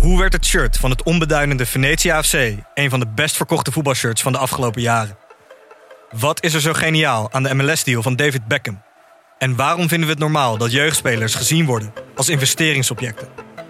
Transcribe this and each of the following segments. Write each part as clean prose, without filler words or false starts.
Hoe werd het shirt van het onbeduidende Venetia FC een van de best verkochte voetbalshirts van de afgelopen jaren? Wat is er zo geniaal aan de MLS-deal van David Beckham? En waarom vinden we het normaal dat jeugdspelers gezien worden als investeringsobjecten?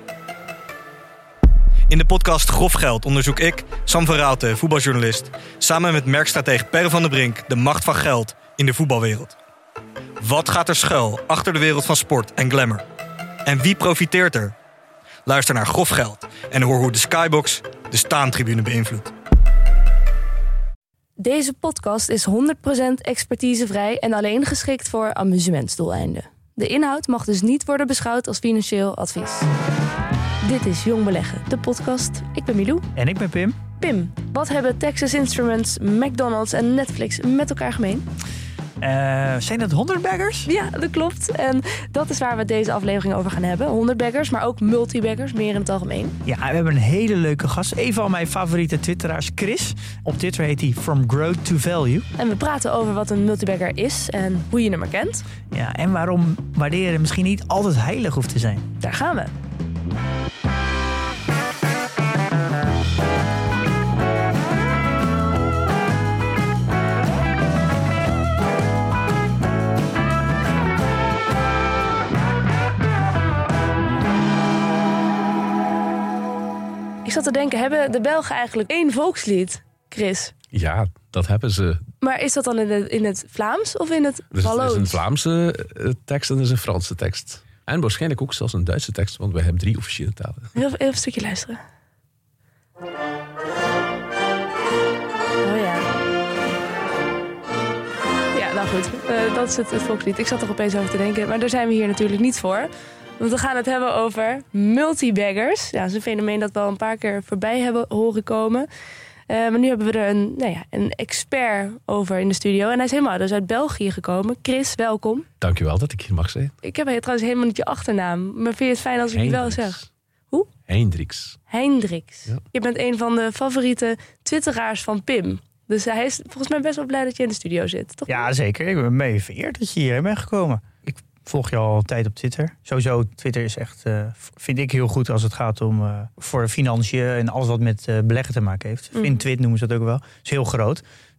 In de podcast Grof Geld onderzoek ik, Sam van Raalte, voetbaljournalist, samen met merkstratege Per van der Brink de macht van geld in de voetbalwereld. Wat gaat er schuil achter de wereld van sport en glamour? En wie profiteert er? Luister naar Grof Geld en hoor hoe de Skybox de staantribune beïnvloedt. Deze podcast is 100% expertisevrij en alleen geschikt voor amusementsdoeleinden. De inhoud mag dus niet worden beschouwd als financieel advies. Dit is Jong Beleggen, de podcast. Ik ben Milou. En ik ben Pim. Pim, wat hebben Texas Instruments, McDonald's en Netflix met elkaar gemeen? Zijn dat 100-baggers? Ja, dat klopt. En dat is waar we deze aflevering over gaan hebben. 100-baggers, maar ook multi-baggers, meer in het algemeen. Ja, we hebben een hele leuke gast. Een van mijn favoriete twitteraars, Chris. Op Twitter heet hij From Growth to Value. En we praten over wat een multibagger is en hoe je hem herkent. Ja, en waarom waarderen misschien niet altijd heilig hoeft te zijn. Daar gaan we. Ik zat te denken, hebben de Belgen eigenlijk één volkslied, Chris? Ja, dat hebben ze. Maar is dat dan in het Vlaams of in het Walloons? Er is een Vlaamse tekst en er is een Franse tekst. En waarschijnlijk ook zelfs een Duitse tekst, want wij hebben 3 officiële talen. Even een stukje luisteren. Oh ja. Ja, nou goed. Dat is het volkslied. Ik zat er opeens over te denken, maar daar zijn we hier natuurlijk niet voor. Want we gaan het hebben over multibaggers. Ja, dat is een fenomeen dat we al een paar keer voorbij hebben horen komen. Maar nu hebben we er een expert over in de studio. En hij is helemaal dus uit België gekomen. Chris, welkom. Dankjewel dat ik hier mag zijn. Ik heb trouwens helemaal niet je achternaam. Maar vind je het fijn als ik het wel zeg? Hoe? Hendricks. Hendricks. Ja. Je bent een van de favoriete twitteraars van Pim. Dus hij is volgens mij best wel blij dat je in de studio zit, toch? Ja, zeker. Ik ben mee vereerd dat je hier bent gekomen. Ik volg je al een tijd op Twitter. Sowieso, Twitter is echt, vind ik heel goed als het gaat om voor financiën en alles wat met beleggen te maken heeft. Fintwit noemen ze dat ook wel. Is heel groot.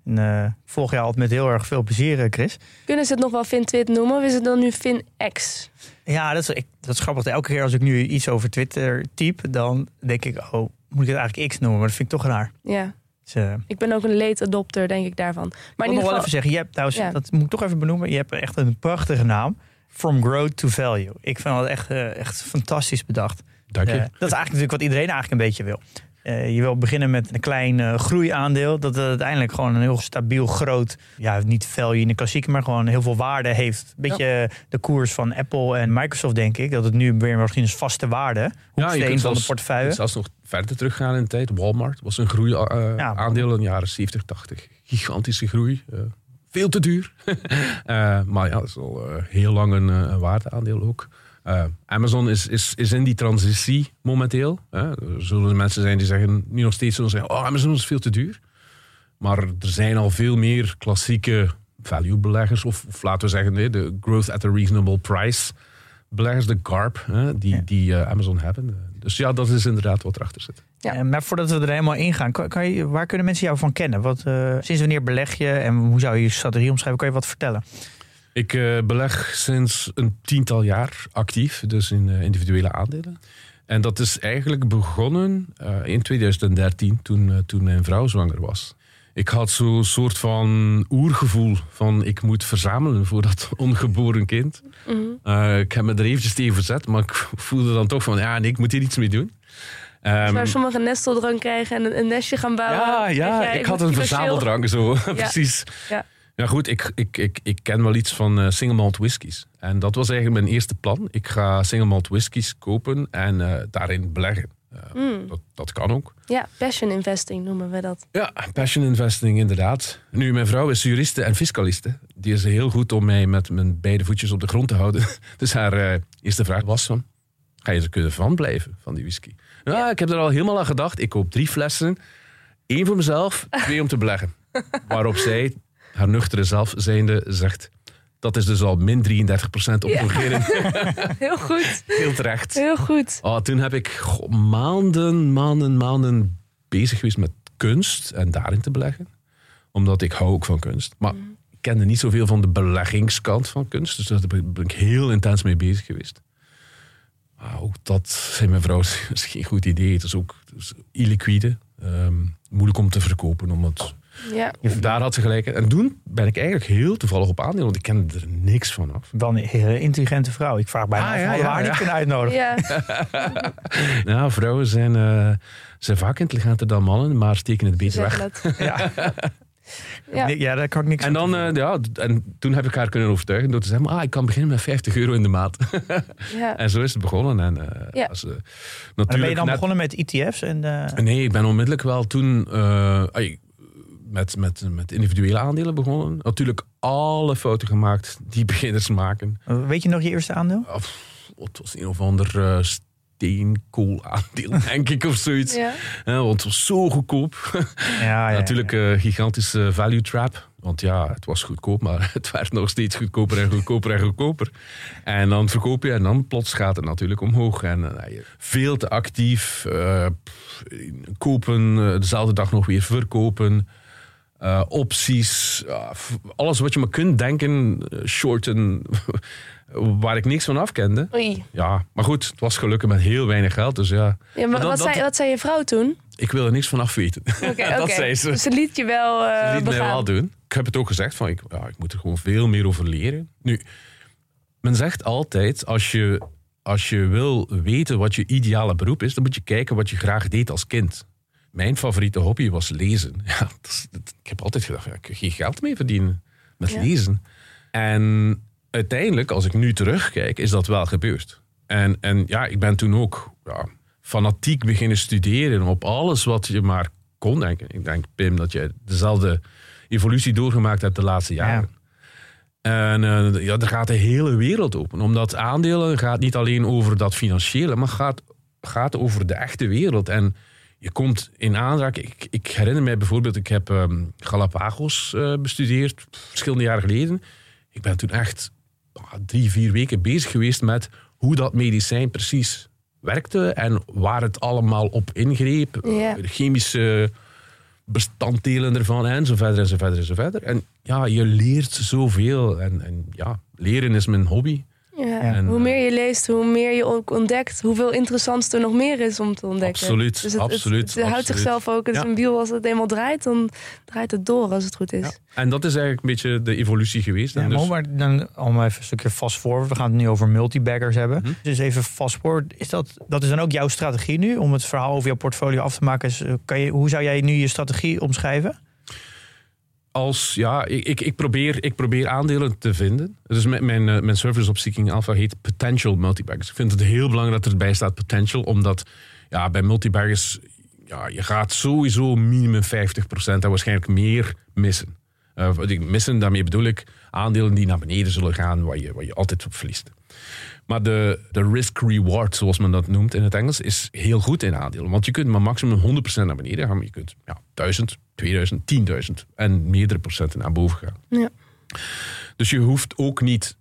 En volg je altijd met heel erg veel plezier, Chris. Kunnen ze het nog wel Fintwit noemen of is het dan nu FinX? Ja, dat is grappig. Elke keer als ik nu iets over Twitter type, dan denk ik, oh, moet ik het eigenlijk X noemen? Maar dat vind ik toch raar. Ja. Dus, ik ben ook een late adopter, denk ik, daarvan. Maar ik wil nog wel even zeggen, je hebt trouwens, dat moet ik toch even benoemen, je hebt echt een prachtige naam. From Growth to Value. Ik vind dat echt fantastisch bedacht. Dank je. Dat is eigenlijk natuurlijk wat iedereen eigenlijk een beetje wil. Je wil beginnen met een klein groeiaandeel. Dat het uiteindelijk gewoon een heel stabiel groot, ja, niet value in de klassieke, maar gewoon heel veel waarde heeft. Een beetje de koers van Apple en Microsoft, denk ik. Dat het nu weer misschien een vaste waarde opsteekt van de portefeuille. Zelfs nog verder teruggaan in de tijd. Walmart was een groeiaandeel in de jaren 70, 80. Gigantische groei. Veel te duur. Maar ja, dat is al heel lang een waardeaandeel ook. Amazon is in die transitie momenteel. Er zullen mensen zijn die zeggen, nu nog steeds zullen zeggen, Amazon is veel te duur. Maar er zijn al veel meer klassieke value beleggers, of laten we zeggen, de growth at a reasonable price beleggers, de GARP, die Amazon hebben. Dus ja, dat is inderdaad wat erachter zit. Ja. Maar voordat we er helemaal in gaan, waar kunnen mensen jou van kennen? Sinds wanneer beleg je en hoe zou je je strategie omschrijven? Kan je wat vertellen? Ik beleg sinds een 10-tal jaar actief, dus in individuele aandelen. En dat is eigenlijk begonnen in 2013, toen mijn vrouw zwanger was. Ik had zo'n soort van oergevoel van ik moet verzamelen voor dat ongeboren kind. Mm-hmm. Ik heb me er eventjes tegen verzet, maar ik voelde dan toch van nee, ik moet hier iets mee doen. Waar sommigen een nesteldrang krijgen en een nestje gaan bouwen. Ja, ik had een verzameldrang zo, precies. Ja. Ja goed, ik ken wel iets van single malt whiskies. En dat was eigenlijk mijn eerste plan. Ik ga single malt whiskies kopen en daarin beleggen. Dat kan ook. Ja, passion investing noemen we dat. Ja, passion investing inderdaad. Nu, mijn vrouw is juriste en fiscaliste. Die is heel goed om mij met mijn beide voetjes op de grond te houden. Dus haar eerste vraag was van, ga je er kunnen van blijven, van die whisky? Ja, ik heb er al helemaal aan gedacht. Ik koop 3 flessen. 1 voor mezelf, 2 om te beleggen. Waarop zij, haar nuchtere zelf zijnde, zegt, Dat is dus al min 33% opgegeren. Heel goed. Heel terecht. Heel goed. Toen heb ik maanden bezig geweest met kunst en daarin te beleggen. Omdat ik hou ook van kunst. Maar ik kende niet zoveel van de beleggingskant van kunst. Dus daar ben ik heel intens mee bezig geweest. Ook dat, zei mijn vrouw, is geen goed idee. Het is ook illiquide. Moeilijk om te verkopen. Daar had ze gelijk. En toen ben ik eigenlijk heel toevallig op aandelen. Want ik kende er niks van af. Dan een hele intelligente vrouw. Ik vraag bijna of we haar niet kunnen uitnodigen. Ja. Nou, vrouwen zijn vaak intelligenter dan mannen. Maar steken het beter weg. Ja, daar kan ik niks en dan, en toen heb ik haar kunnen overtuigen door te zeggen, ik kan beginnen met €50 in de maand. En zo is het begonnen. En, natuurlijk ben je dan begonnen met ETF's? Nee, ik ben onmiddellijk wel toen met individuele aandelen begonnen. Natuurlijk alle fouten gemaakt die beginners maken. Weet je nog je eerste aandeel? Het was een of ander steenkoolaandeel, denk ik, of zoiets. Want het was zo goedkoop. Natuurlijk gigantische value trap. Want het was goedkoop, maar het werd nog steeds goedkoper en goedkoper en goedkoper. En dan verkoop je en dan plots gaat het natuurlijk omhoog. En veel te actief. Kopen, dezelfde dag nog weer verkopen. Opties. Alles wat je maar kunt denken. Shorten. Waar ik niks van afkende. Oei. Ja, maar goed, het was gelukkig met heel weinig geld. Dus maar wat zei je vrouw toen? Ik wil er niks van af weten. Dat zei ze. Dus ze liet je wel Ze liet mij wel doen. Ik heb het ook gezegd, ik moet er gewoon veel meer over leren. Nu, men zegt altijd, als je wil weten wat je ideale beroep is, dan moet je kijken wat je graag deed als kind. Mijn favoriete hobby was lezen. Ik heb altijd gedacht, ik kan geen geld mee verdienen met lezen. En uiteindelijk, als ik nu terugkijk, is dat wel gebeurd. En ik ben toen ook fanatiek beginnen studeren op alles wat je maar kon denken. Ik denk, Pim, dat je dezelfde evolutie doorgemaakt hebt de laatste jaren. En er gaat de hele wereld open. Omdat aandelen gaat niet alleen over dat financiële, maar gaat over de echte wereld. En je komt in aanraking. Ik herinner mij bijvoorbeeld, ik heb Galapagos bestudeerd, verschillende jaren geleden. Ik ben toen echt 3-4 weken bezig geweest met hoe dat medicijn precies werkte en waar het allemaal op ingreep. De chemische bestanddelen ervan en zo verder en zo verder en zo verder. En je leert zoveel. En leren is mijn hobby. Ja. En hoe meer je leest, hoe meer je ook ontdekt, hoeveel interessants er nog meer is om te ontdekken. Absoluut, dus absoluut. Het houdt zichzelf ook, het is een wiel, als het eenmaal draait, dan draait het door als het goed is. Ja. En dat is eigenlijk een beetje de evolutie geweest. Ja, dus. Maar dan om even een stukje fast forward, we gaan het nu over multibaggers hebben. Dus even fast forward, dat is dan ook jouw strategie nu, om het verhaal over jouw portfolio af te maken? Hoe zou jij nu je strategie omschrijven? Ik probeer aandelen te vinden. Dus mijn service op Seeking Alpha heet Potential Multibaggers. Ik vind het heel belangrijk dat erbij staat potential, omdat bij multibaggers je gaat sowieso minimum 50% en waarschijnlijk meer missen. Daarmee bedoel ik aandelen die naar beneden zullen gaan, waar je altijd op verliest. Maar de risk-reward, zoals men dat noemt in het Engels, is heel goed in aandelen. Want je kunt maar maximum 100% naar beneden gaan. Maar je kunt 1000, 2000, 10.000 en meerdere procenten naar boven gaan. Ja. Dus je hoeft ook niet...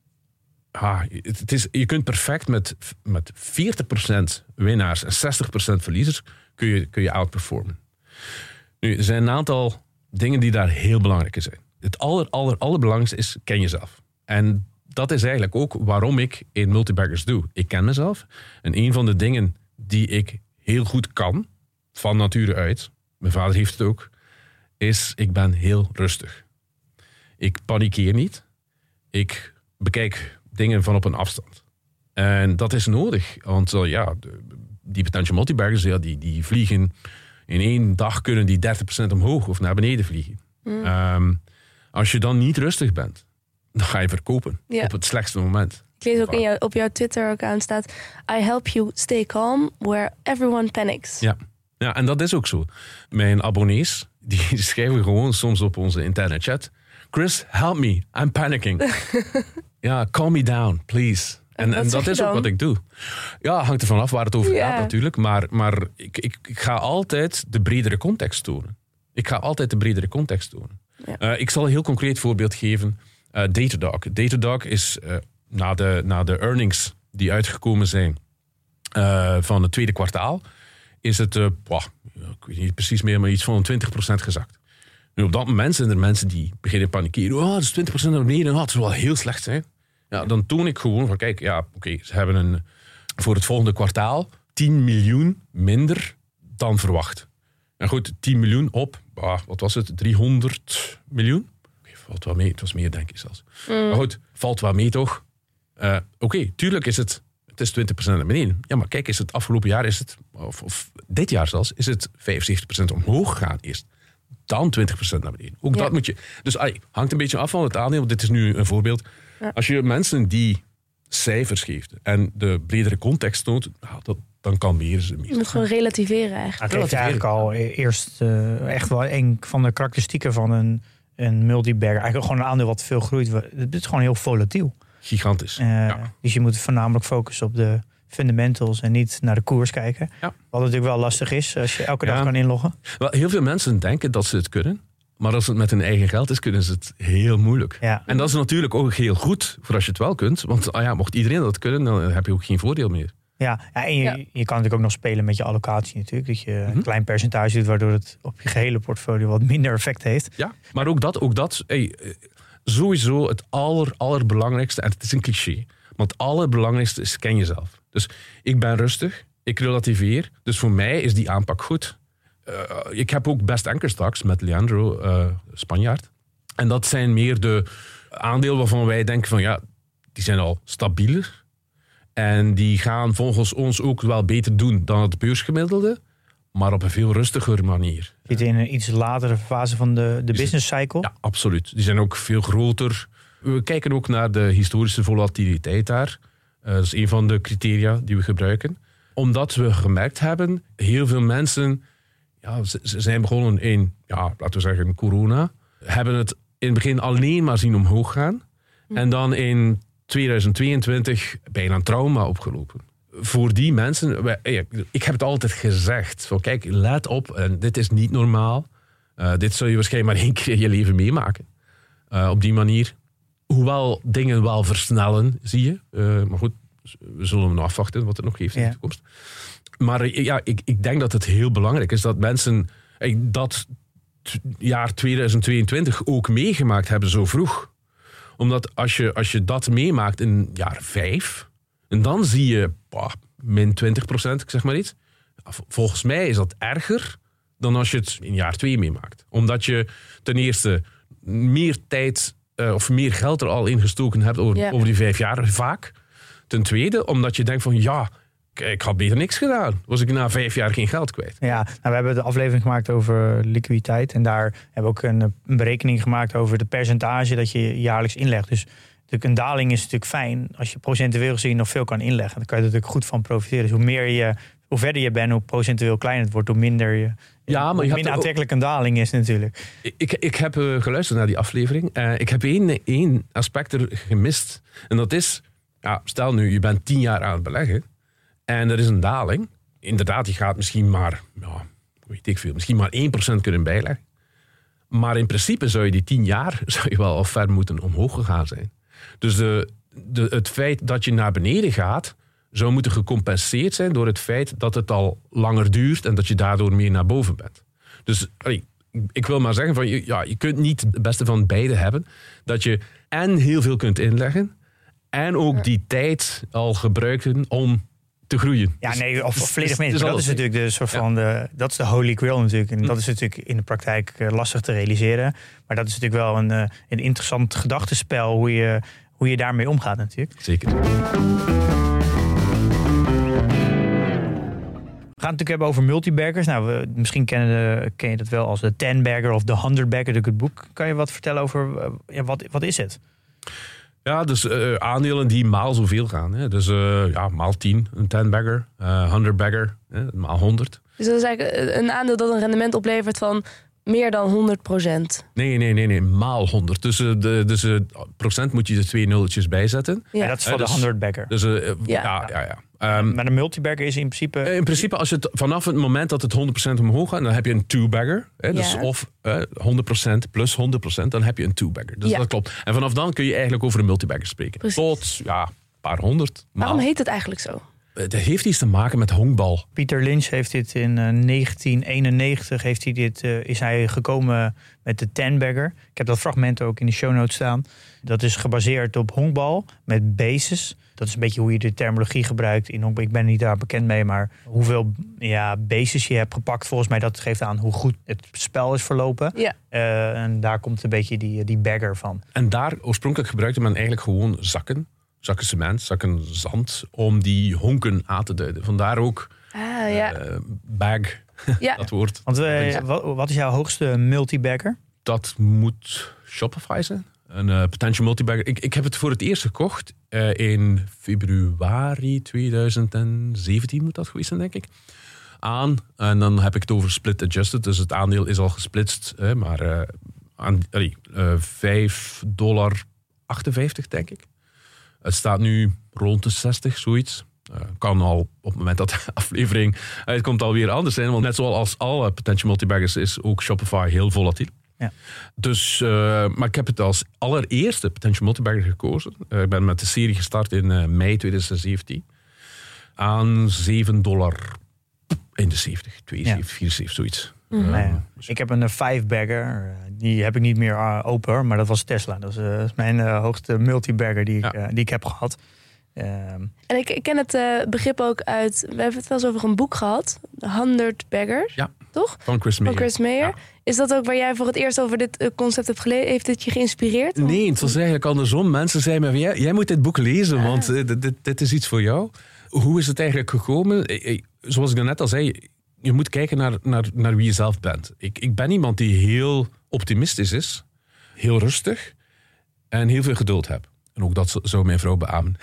je kunt perfect met 40% winnaars en 60% verliezers kun je outperformen. Nu, er zijn een aantal dingen die daar heel belangrijk in zijn. Het allerbelangrijkste is, ken jezelf. En dat is eigenlijk ook waarom ik in multibaggers doe. Ik ken mezelf. En een van de dingen die ik heel goed kan, van nature uit, mijn vader heeft het ook, is ik ben heel rustig. Ik panikeer niet. Ik bekijk dingen van op een afstand. En dat is nodig. Want die potential multibaggers, die vliegen in 1 dag kunnen die 30% omhoog of naar beneden vliegen. Als je dan niet rustig bent, dan ga je verkopen op het slechtste moment. Ik lees ook op jouw Twitter-account staat, I help you stay calm where everyone panics. Ja, en dat is ook zo. Mijn abonnees, die schrijven gewoon soms op onze interne chat, Chris, help me, I'm panicking. Calm me down, please. En dat is ook wat ik doe. Ja, hangt ervan af waar het over gaat natuurlijk. Maar ik ga altijd de bredere context tonen. Ja. Ik zal een heel concreet voorbeeld geven. Datadog is na de earnings die uitgekomen zijn van het tweede kwartaal, is het, ik weet niet precies meer, maar iets van 20% gezakt. Nu, op dat moment zijn er mensen die beginnen panikeren. Dat is 20% naar beneden, dat zou wel heel slecht zijn. Ja, dan toon ik gewoon van, kijk, ze hebben voor het volgende kwartaal 10 miljoen minder dan verwacht. En goed, 10 miljoen op, wat was het, 300 miljoen? Valt wel mee, het was meer denk ik zelfs. Maar goed, valt wel mee toch? Tuurlijk is het is 20% naar beneden. Ja, maar kijk, is het afgelopen jaar, of dit jaar zelfs, is het 75% omhoog gegaan eerst. Dan 20% naar beneden. Ook dat moet je. Dus hangt een beetje af van het aandeel. Dit is nu een voorbeeld. Ja. Als je mensen die cijfers geeft en de bredere context toont, dan kan meer. Je moet gewoon relativeren eigenlijk. Dat is eigenlijk al eerst echt wel een van de karakteristieken van een multibagger. Eigenlijk gewoon een aandeel wat veel groeit. Het is gewoon heel volatiel. Gigantisch. Dus je moet voornamelijk focussen op de fundamentals en niet naar de koers kijken. Ja. Wat natuurlijk wel lastig is als je elke dag kan inloggen. Wel, heel veel mensen denken dat ze het kunnen. Maar als het met hun eigen geld is, kunnen ze het heel moeilijk. Ja. En dat is natuurlijk ook heel goed voor als je het wel kunt. Want mocht iedereen dat kunnen, dan heb je ook geen voordeel meer. En je kan natuurlijk ook nog spelen met je allocatie natuurlijk. Dat je een klein percentage doet, waardoor het op je gehele portfolio wat minder effect heeft. Ja, maar ook dat sowieso het allerbelangrijkste, en het is een cliché, maar het allerbelangrijkste is ken jezelf. Dus ik ben rustig, ik relativeer, dus voor mij is die aanpak goed. Ik heb ook Best Anchor straks met Leandro, Spanjaard. En dat zijn meer de aandelen waarvan wij denken van die zijn al stabieler. En die gaan volgens ons ook wel beter doen dan het beursgemiddelde, maar op een veel rustiger manier. Zit in een iets latere fase van de business cycle? Ja, absoluut. Die zijn ook veel groter. We kijken ook naar de historische volatiliteit daar. Dat is een van de criteria die we gebruiken. Omdat we gemerkt hebben, heel veel mensen ze zijn begonnen in, laten we zeggen, corona. Hebben het in het begin alleen maar zien omhoog gaan. En dan in 2022 bijna een trauma opgelopen. Voor die mensen, ik heb het altijd gezegd. Van, kijk, let op, en dit is niet normaal. Dit zul je waarschijnlijk maar 1 keer in je leven meemaken. Op die manier. Hoewel dingen wel versnellen, zie je. Maar goed, we zullen nog afwachten wat het nog geeft in de toekomst. Maar ik denk dat het heel belangrijk is dat mensen dat jaar 2022 ook meegemaakt hebben zo vroeg. Omdat als je dat meemaakt in jaar 5, en dan zie je min 20%, ik zeg maar iets. Volgens mij is dat erger dan als je het in jaar 2 meemaakt. Omdat je ten eerste meer tijd of meer geld er al in gestoken hebt over die 5 jaar vaak. Ten tweede, omdat je denkt van ik had beter niks gedaan. Was ik na 5 jaar geen geld kwijt. Ja, we hebben de aflevering gemaakt over liquiditeit. En daar hebben we ook een berekening gemaakt over de percentage dat je jaarlijks inlegt. Dus natuurlijk een daling is natuurlijk fijn als je procentueel gezien nog veel kan inleggen. Dan kan je er natuurlijk goed van profiteren. Dus hoe verder je bent, hoe procentueel kleiner het wordt, hoe minder minder aantrekkelijk een daling is natuurlijk. Ik heb geluisterd naar die aflevering. Ik heb één aspect er gemist. En dat is, stel nu, je bent 10 jaar aan het beleggen. En er is een daling. Inderdaad, je gaat misschien maar, misschien maar 1% kunnen bijleggen. Maar in principe zou je die 10 jaar wel al ver moeten omhoog gegaan zijn. Dus het feit dat je naar beneden gaat, zou moeten gecompenseerd zijn door het feit dat het al langer duurt en dat je daardoor meer naar boven bent. Dus ik wil maar zeggen, je kunt niet het beste van beide hebben. Dat je en heel veel kunt inleggen en ook die tijd al gebruiken om te groeien. Ja, nee, of volledig mee. Dat is natuurlijk de soort van dat is de holy grail natuurlijk. En dat is natuurlijk in de praktijk lastig te realiseren. Maar dat is natuurlijk wel een interessant gedachtenspel hoe je daarmee omgaat natuurlijk. Zeker. We gaan het natuurlijk hebben over multibaggers. Nou, misschien ken je dat wel als de 10-bagger of de 100-bagger, het boek. Kan je wat vertellen over wat is het? Ja, dus aandelen die maal zoveel gaan. Hè. Dus maal 10, een 10-bagger, 100-bagger, maal 100. Dus dat is eigenlijk een aandeel dat een rendement oplevert van meer dan 100%. Nee, maal 100. Dus procent moet je er 2 nulletjes bijzetten. Ja, dat is voor de 100-bagger. Dus ja. Maar de multibagger is in principe... In principe, als je vanaf het moment dat het 100% omhoog gaat, dan heb je een two-bagger. Dus of 100% plus 100%, dan heb je een two-bagger. Dus dat klopt. En vanaf dan kun je eigenlijk over een multibagger spreken. Precies. Tot een paar honderd. Waarom heet het eigenlijk zo? Het heeft iets te maken met honkbal. Peter Lynch heeft dit in 1991 is hij gekomen met de 10-bagger. Ik heb dat fragment ook in de show notes staan. Dat is gebaseerd op honkbal met bases. Dat is een beetje hoe je de terminologie gebruikt in honkbal. Ik ben niet daar bekend mee, maar hoeveel bases je hebt gepakt, volgens mij dat geeft aan hoe goed het spel is verlopen. Ja. En daar komt een beetje die bagger van. En daar oorspronkelijk gebruikte men eigenlijk gewoon zakken cement, zakken zand, om die honken aan te duiden. Vandaar ook bag, dat woord. Want wat is jouw hoogste multibagger? Dat moet Shopify zijn. Een potential multibagger. Ik heb het voor het eerst gekocht in februari 2017 moet dat geweest zijn, denk ik. En dan heb ik het over split adjusted. Dus het aandeel is al gesplitst, maar $5,58, denk ik. Het staat nu rond de 60, zoiets. Kan al op het moment dat de aflevering uitkomt alweer anders zijn. Want net zoals alle potential multibaggers is ook Shopify heel volatiel. Ja. Dus, maar ik heb het als allereerste potential multibagger gekozen. Ik ben met de serie gestart in mei 2017. Aan $7 in de 70, 72, 74, zoiets. Ik heb een 5-bagger. Die heb ik niet meer open, maar dat was Tesla. Dat is mijn hoogste multibagger die ik heb gehad. En ik ken het begrip ook uit... We hebben het wel eens over een boek gehad. 100 Baggers, toch? Van Chris Mayer. Ja. Is dat ook waar jij voor het eerst over dit concept hebt gelezen? Heeft het je geïnspireerd? Nee, het was eigenlijk andersom. Mensen zeiden me, jij moet dit boek lezen, want dit is iets voor jou. Hoe is het eigenlijk gekomen? Zoals ik net al zei... Je moet kijken naar wie je zelf bent. Ik ben iemand die heel optimistisch is. Heel rustig. En heel veel geduld heb. En ook dat zou mijn vrouw beamen.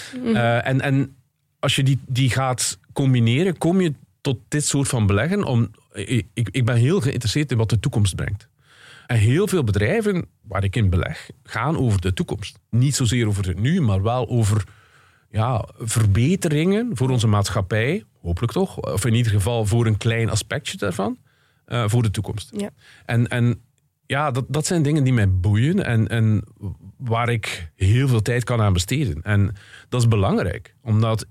En als je die gaat combineren, kom je tot dit soort van beleggen. Ik ben heel geïnteresseerd in wat de toekomst brengt. En heel veel bedrijven waar ik in beleg, gaan over de toekomst. Niet zozeer over het nu, maar wel over verbeteringen voor onze maatschappij. Hopelijk toch. Of in ieder geval voor een klein aspectje daarvan. Voor de toekomst. Ja. En dat zijn dingen die mij boeien. En waar ik heel veel tijd kan aan besteden. En dat is belangrijk. Omdat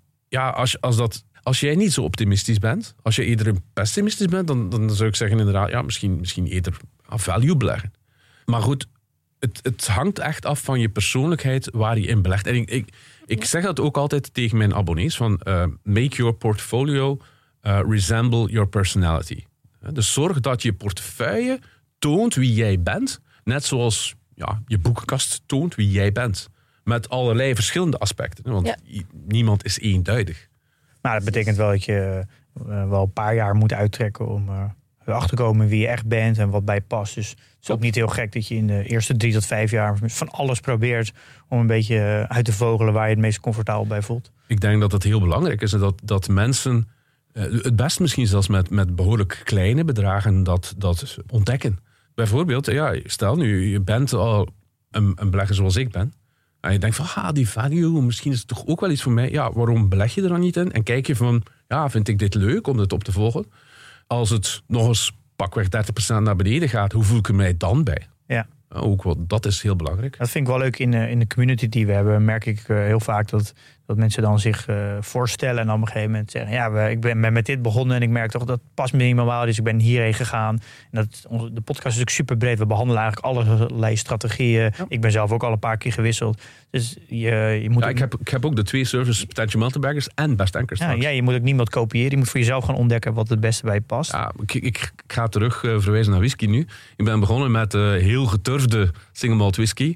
als jij niet zo optimistisch bent. Als je eerder pessimistisch bent. Dan zou ik zeggen inderdaad. Misschien eerder aan value beleggen. Maar goed. Het hangt echt af van je persoonlijkheid waar je in belegt. En ik zeg dat ook altijd tegen mijn abonnees. Van make your portfolio resemble your personality. Dus zorg dat je portefeuille toont wie jij bent. Net zoals je boekenkast toont wie jij bent. Met allerlei verschillende aspecten. Want niemand is eenduidig. Nou, dat betekent wel dat je wel een paar jaar moet uittrekken om erachter te komen wie je echt bent en wat bij je past. Dus het is ook niet heel gek dat je in de eerste 3 tot 5 jaar van alles probeert om een beetje uit te vogelen waar je het meest comfortabel bij voelt. Ik denk dat het heel belangrijk is dat mensen het best misschien zelfs met behoorlijk kleine bedragen dat ontdekken. Bijvoorbeeld, stel nu, je bent al een belegger zoals ik ben. En je denkt van, die value, misschien is het toch ook wel iets voor mij. Ja, waarom beleg je er dan niet in? En kijk je van, vind ik dit leuk om dit op te volgen? Als het nog eens pakweg 30% naar beneden gaat, hoe voel ik er mij dan bij? Ja. Ook dat is heel belangrijk. Dat vind ik wel leuk in de community die we hebben. Merk ik heel vaak dat mensen dan zich voorstellen en dan op een gegeven moment zeggen, ik ben met dit begonnen en ik merk toch dat past me niet meer, dus ik ben hierheen gegaan. En de podcast is ook super breed. We behandelen eigenlijk allerlei strategieën. Ja. Ik ben zelf ook al een paar keer gewisseld. Dus je moet ik heb ook de 2 services, potential multibaggers en best anchors. Je moet ook niemand kopiëren. Je moet voor jezelf gaan ontdekken wat het beste bij je past. Ja, ik ga terug verwijzen naar whisky nu. Ik ben begonnen met heel geturfde single malt whisky.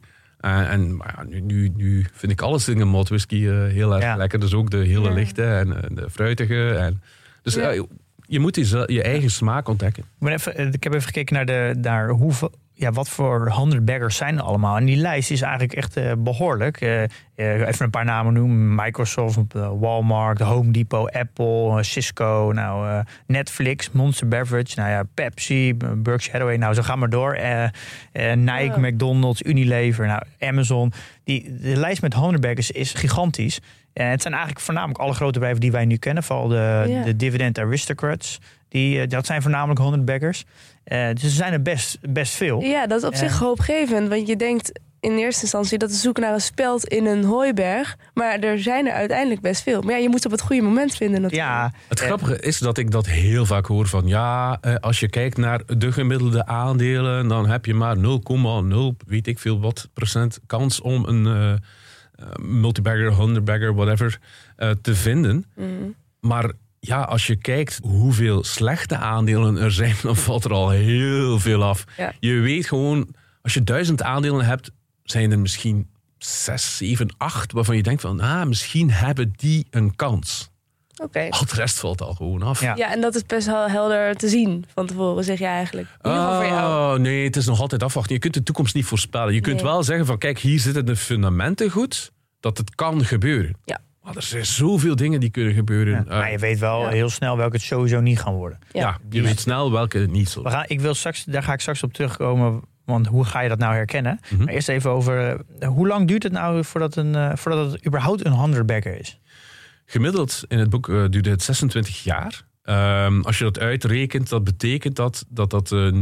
Nu vind ik alle single malt whisky heel erg lekker. Dus ook de hele lichte en de fruitige. Je moet je eigen smaak ontdekken. Ik heb even gekeken naar wat voor 100 baggers zijn er allemaal? En die lijst is eigenlijk echt behoorlijk. Even een paar namen noemen. Microsoft, Walmart, Home Depot, Apple, Cisco, Netflix, Monster Beverage, Pepsi, Berkshire Hathaway. Zo gaan maar door. Nike, McDonald's, Unilever, Amazon. De lijst met 100 baggers is gigantisch. Het zijn eigenlijk voornamelijk alle grote bedrijven die wij nu kennen. Vooral de dividend aristocrats. Dat zijn voornamelijk 100 baggers. Dus er zijn er best veel. Ja, dat is op zich hoopgevend. Want je denkt in eerste instantie dat we zoeken naar een speld in een hooiberg. Maar er zijn er uiteindelijk best veel. Maar je moet op het goede moment vinden natuurlijk. Ja, het grappige is dat ik dat heel vaak hoor van... als je kijkt naar de gemiddelde aandelen... dan heb je maar 0,0 weet ik veel wat procent kans om een multibagger, 100 bagger, whatever, te vinden. Mm. Maar... ja, als je kijkt hoeveel slechte aandelen er zijn, dan valt er al heel veel af. Ja. Je weet gewoon, als je 1000 aandelen hebt, zijn er misschien 6, 7, 8... waarvan je denkt van, misschien hebben die een kans. Okay. Al de rest valt al gewoon af. Ja, en dat is best wel helder te zien van tevoren, zeg je eigenlijk. In ieder geval voor jou. Nee, het is nog altijd afwachten. Je kunt de toekomst niet voorspellen. Je kunt wel zeggen van, kijk, hier zitten de fundamenten goed, dat het kan gebeuren. Ja. Maar er zijn zoveel dingen die kunnen gebeuren. Ja, maar je weet wel heel snel welke het sowieso niet gaan worden. Ja, je weet snel welke het niet zal. Daar ga ik straks op terugkomen. Want hoe ga je dat nou herkennen? Maar eerst even over, hoe lang duurt het nou voordat het überhaupt een 100 bagger is? Gemiddeld in het boek duurde het 26 jaar. Als je dat uitrekent, dat betekent dat 19,45%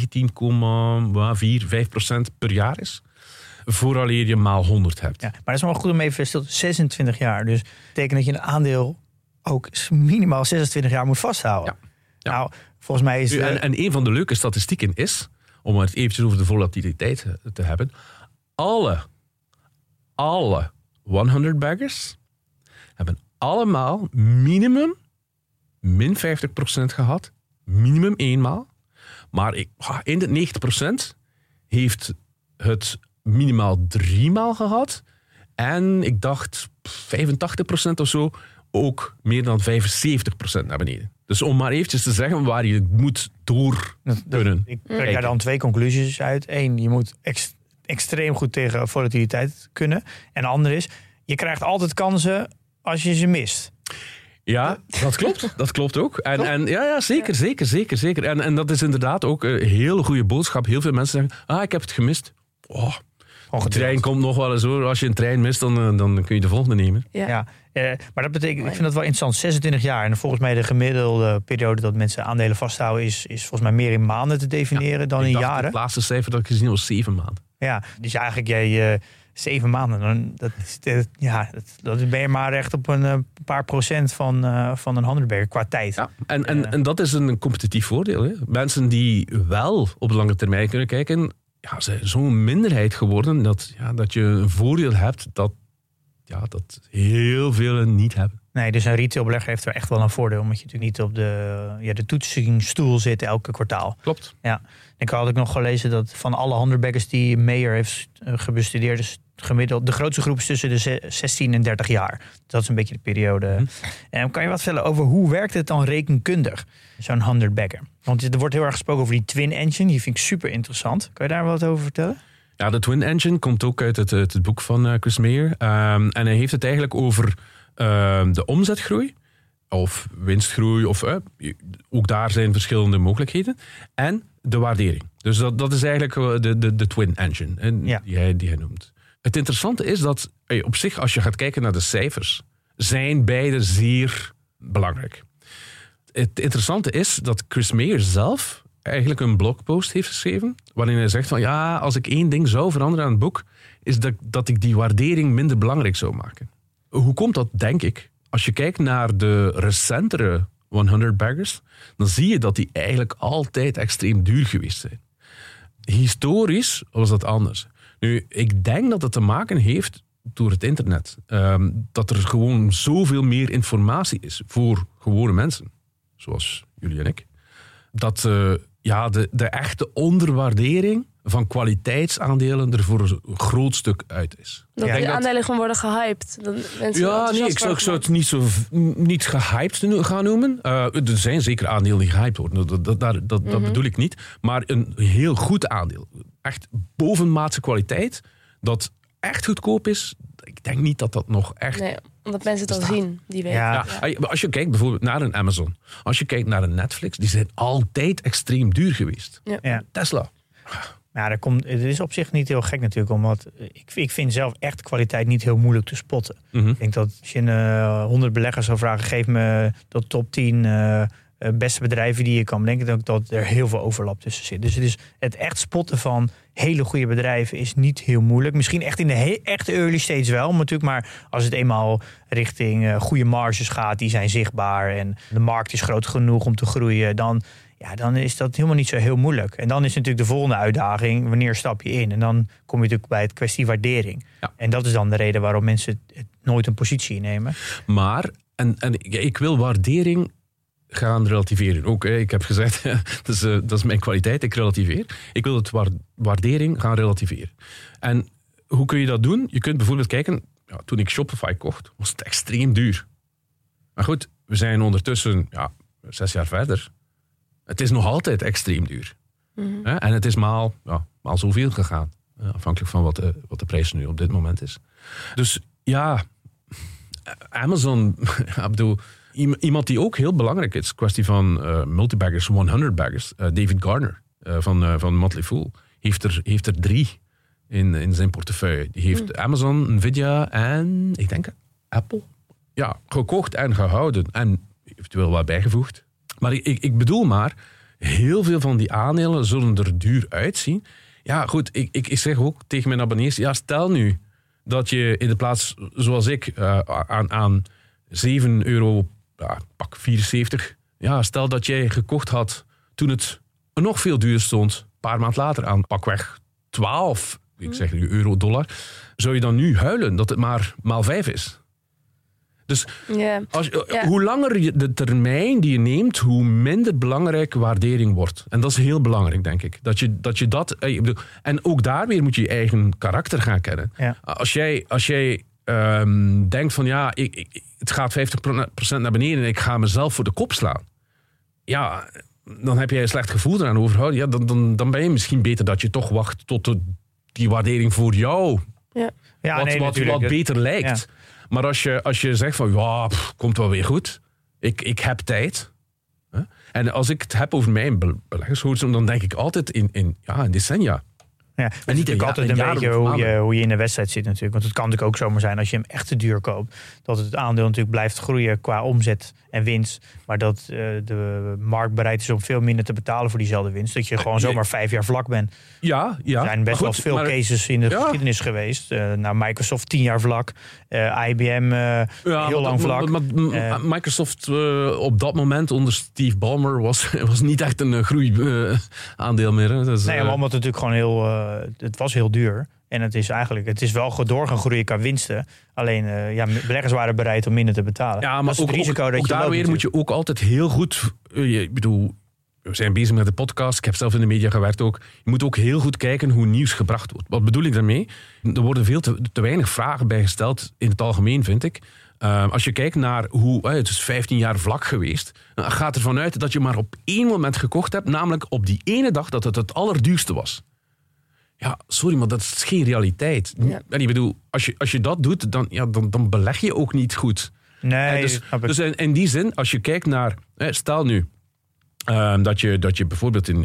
per jaar is. Vooraleer je maal 100 hebt. Ja, maar dat is wel goed om even stil te 26 jaar. Dus dat betekent dat je een aandeel ook minimaal 26 jaar moet vasthouden. Ja. Nou, volgens mij is... En een van de leuke statistieken is, om het eventjes over de volatiliteit te hebben, alle 100 baggers hebben allemaal minimum min 50% gehad. Minimum eenmaal. Maar in de 90% heeft het minimaal 3 maal gehad. En ik dacht 85% of zo ook meer dan 75% naar beneden. Dus om maar eventjes te zeggen waar je moet door kunnen. Ik trek daar dan 2 conclusies uit. 1, je moet extreem goed tegen volatiliteit kunnen. En de andere is, je krijgt altijd kansen als je ze mist. Ja, dat klopt. Dat klopt ook. En zeker. En dat is inderdaad ook een hele goede boodschap. Heel veel mensen zeggen, ik heb het gemist. De trein komt nog wel eens hoor. Als je een trein mist, dan kun je de volgende nemen. Ja. Maar dat betekent, ik vind dat wel interessant, 26 jaar. En volgens mij de gemiddelde periode dat mensen aandelen vasthouden is volgens mij meer in maanden te definiëren dan in jaren. Het laatste cijfer dat ik gezien was 7 maanden. Ja, dus eigenlijk 7 maanden. Dat ben je maar echt op een paar procent van een 100 bagger qua tijd. Ja, en dat is een competitief voordeel. Hè? Mensen die wel op de lange termijn kunnen kijken, zijn zo'n minderheid geworden dat je een voordeel hebt dat heel velen niet hebben. Nee, dus een retailbelegger heeft er echt wel een voordeel, omdat je natuurlijk niet op de toetsingsstoel zit elke kwartaal. Klopt. Ja. Ik had ook nog gelezen dat van alle 100 baggers die Mayer heeft bestudeerd, is gemiddeld de grootste groep is tussen de 16 en 30 jaar. Dat is een beetje de periode. Kan je wat vertellen over hoe werkt het dan rekenkundig, zo'n 100 bagger? Want er wordt heel erg gesproken over die Twin Engine. Die vind ik super interessant. Kan je daar wat over vertellen? Ja, de Twin Engine komt ook uit het boek van Chris Mayer. En hij heeft het eigenlijk over de omzetgroei of winstgroei. Ook daar zijn verschillende mogelijkheden. En de waardering. Dus dat is eigenlijk de Twin Engine die hij noemt. Het interessante is dat op zich, als je gaat kijken naar de cijfers, zijn beide zeer belangrijk. Het interessante is dat Chris Mayer zelf eigenlijk een blogpost heeft geschreven, waarin hij zegt van als ik 1 ding zou veranderen aan het boek, is dat ik die waardering minder belangrijk zou maken. Hoe komt dat, denk ik? Als je kijkt naar de recentere 100 baggers, dan zie je dat die eigenlijk altijd extreem duur geweest zijn. Historisch was dat anders. Nu, ik denk dat het te maken heeft door het internet. Dat er gewoon zoveel meer informatie is voor gewone mensen, zoals jullie en ik. Dat de echte onderwaardering van kwaliteitsaandelen er voor een groot stuk uit is. Dat die aandelen gewoon worden gehyped. Ik zou het niet gehyped gaan noemen. Er zijn zeker aandelen die gehyped worden. Dat bedoel ik niet. Maar een heel goed aandeel. Echt bovenmaatse kwaliteit. Dat echt goedkoop is. Ik denk niet dat nog echt... Nee, omdat mensen het al zien. Die weten. Ja. Als je kijkt bijvoorbeeld naar een Amazon. Als je kijkt naar een Netflix. Die zijn altijd extreem duur geweest. Ja. Tesla. Ja, het is op zich niet heel gek natuurlijk, omdat ik vind zelf echt kwaliteit niet heel moeilijk te spotten. Ik denk dat als je 100 beleggers zou vragen, geef me de top 10 beste bedrijven die je kan bedenken, dat er heel veel overlap tussen zit. Dus het echt spotten van hele goede bedrijven is niet heel moeilijk. Misschien echt in de echte early stage wel, natuurlijk, maar als het eenmaal richting goede marges gaat, die zijn zichtbaar en de markt is groot genoeg om te groeien, dan is dat helemaal niet zo heel moeilijk. En dan is natuurlijk de volgende uitdaging, wanneer stap je in? En dan kom je natuurlijk bij het kwestie waardering. Ja. En dat is dan de reden waarom mensen het nooit een positie innemen. Maar, ik wil waardering gaan relativeren. Ook, ik heb gezegd, dat is mijn kwaliteit, ik relativeer. Ik wil het waardering gaan relativeren. En hoe kun je dat doen? Je kunt bijvoorbeeld kijken, toen ik Shopify kocht, was het extreem duur. Maar goed, we zijn ondertussen 6 jaar verder. Het is nog altijd extreem duur. En het is maal zoveel gegaan. Afhankelijk van wat de prijs nu op dit moment is. Dus ja, Amazon, ik bedoel, iemand die ook heel belangrijk is, kwestie van multibaggers, 100 baggers, David Garner van Motley Fool, heeft er 3 in zijn portefeuille. Die heeft Amazon, Nvidia en ik denk Apple gekocht en gehouden en eventueel wat bijgevoegd. Maar ik bedoel maar, heel veel van die aandelen zullen er duur uitzien. Ja, goed, ik zeg ook tegen mijn abonnees, stel nu dat je in de plaats, zoals ik, aan €7, pak 74, stel dat jij gekocht had toen het nog veel duurder stond, een paar maanden later aan pakweg 12, ik zeg nu euro, dollar, zou je dan nu huilen dat het maar maal 5 is? Dus hoe langer de termijn die je neemt, hoe minder belangrijk waardering wordt. En dat is heel belangrijk, denk ik. Dat je dat... En ook daar weer moet je je eigen karakter gaan kennen. Ja. Als jij denkt van het gaat 50% naar beneden en ik ga mezelf voor de kop slaan. Ja, dan heb jij een slecht gevoel eraan overhouden. Ja, dan ben je misschien beter dat je toch wacht tot die waardering voor jou wat beter lijkt. Ja. Maar als je zegt van, komt wel weer goed. Ik heb tijd. En als ik het heb over mijn beleggershorizon, dan denk ik altijd in decennia. Ja, en niet altijd een beetje hoe je in de wedstrijd zit natuurlijk. Want het kan natuurlijk ook zomaar zijn als je hem echt te duur koopt, dat het aandeel natuurlijk blijft groeien qua omzet en winst. Maar dat de markt bereid is om veel minder te betalen voor diezelfde winst. Dat je gewoon zomaar 5 jaar vlak bent. Er zijn best wel veel cases in de geschiedenis geweest. Microsoft 10 jaar vlak. IBM heel lang vlak. Maar Microsoft op dat moment onder Steve Ballmer was niet echt een groeiaandeel meer. Hè. Dus, maar omdat het natuurlijk gewoon het was heel duur. En het is wel door gaan groeien qua winsten. Alleen beleggers waren bereid om minder te betalen. Ja, maar dat is het risico dat je loopt. Daar moet je ook altijd heel goed... Ik bedoel, we zijn bezig met de podcast. Ik heb zelf in de media gewerkt ook. Je moet ook heel goed kijken hoe nieuws gebracht wordt. Wat bedoel ik daarmee? Er worden veel te weinig vragen bij gesteld in het algemeen, vind ik. Als je kijkt naar hoe... het is 15 jaar vlak geweest. Gaat ervan uit dat je maar op 1 moment gekocht hebt. Namelijk op die ene dag dat het allerduurste was. Ja, sorry, maar dat is geen realiteit. Ja. En ik bedoel, als je dat doet, dan beleg je ook niet goed. Nee, dus in die zin, als je kijkt naar... Stel nu dat je bijvoorbeeld in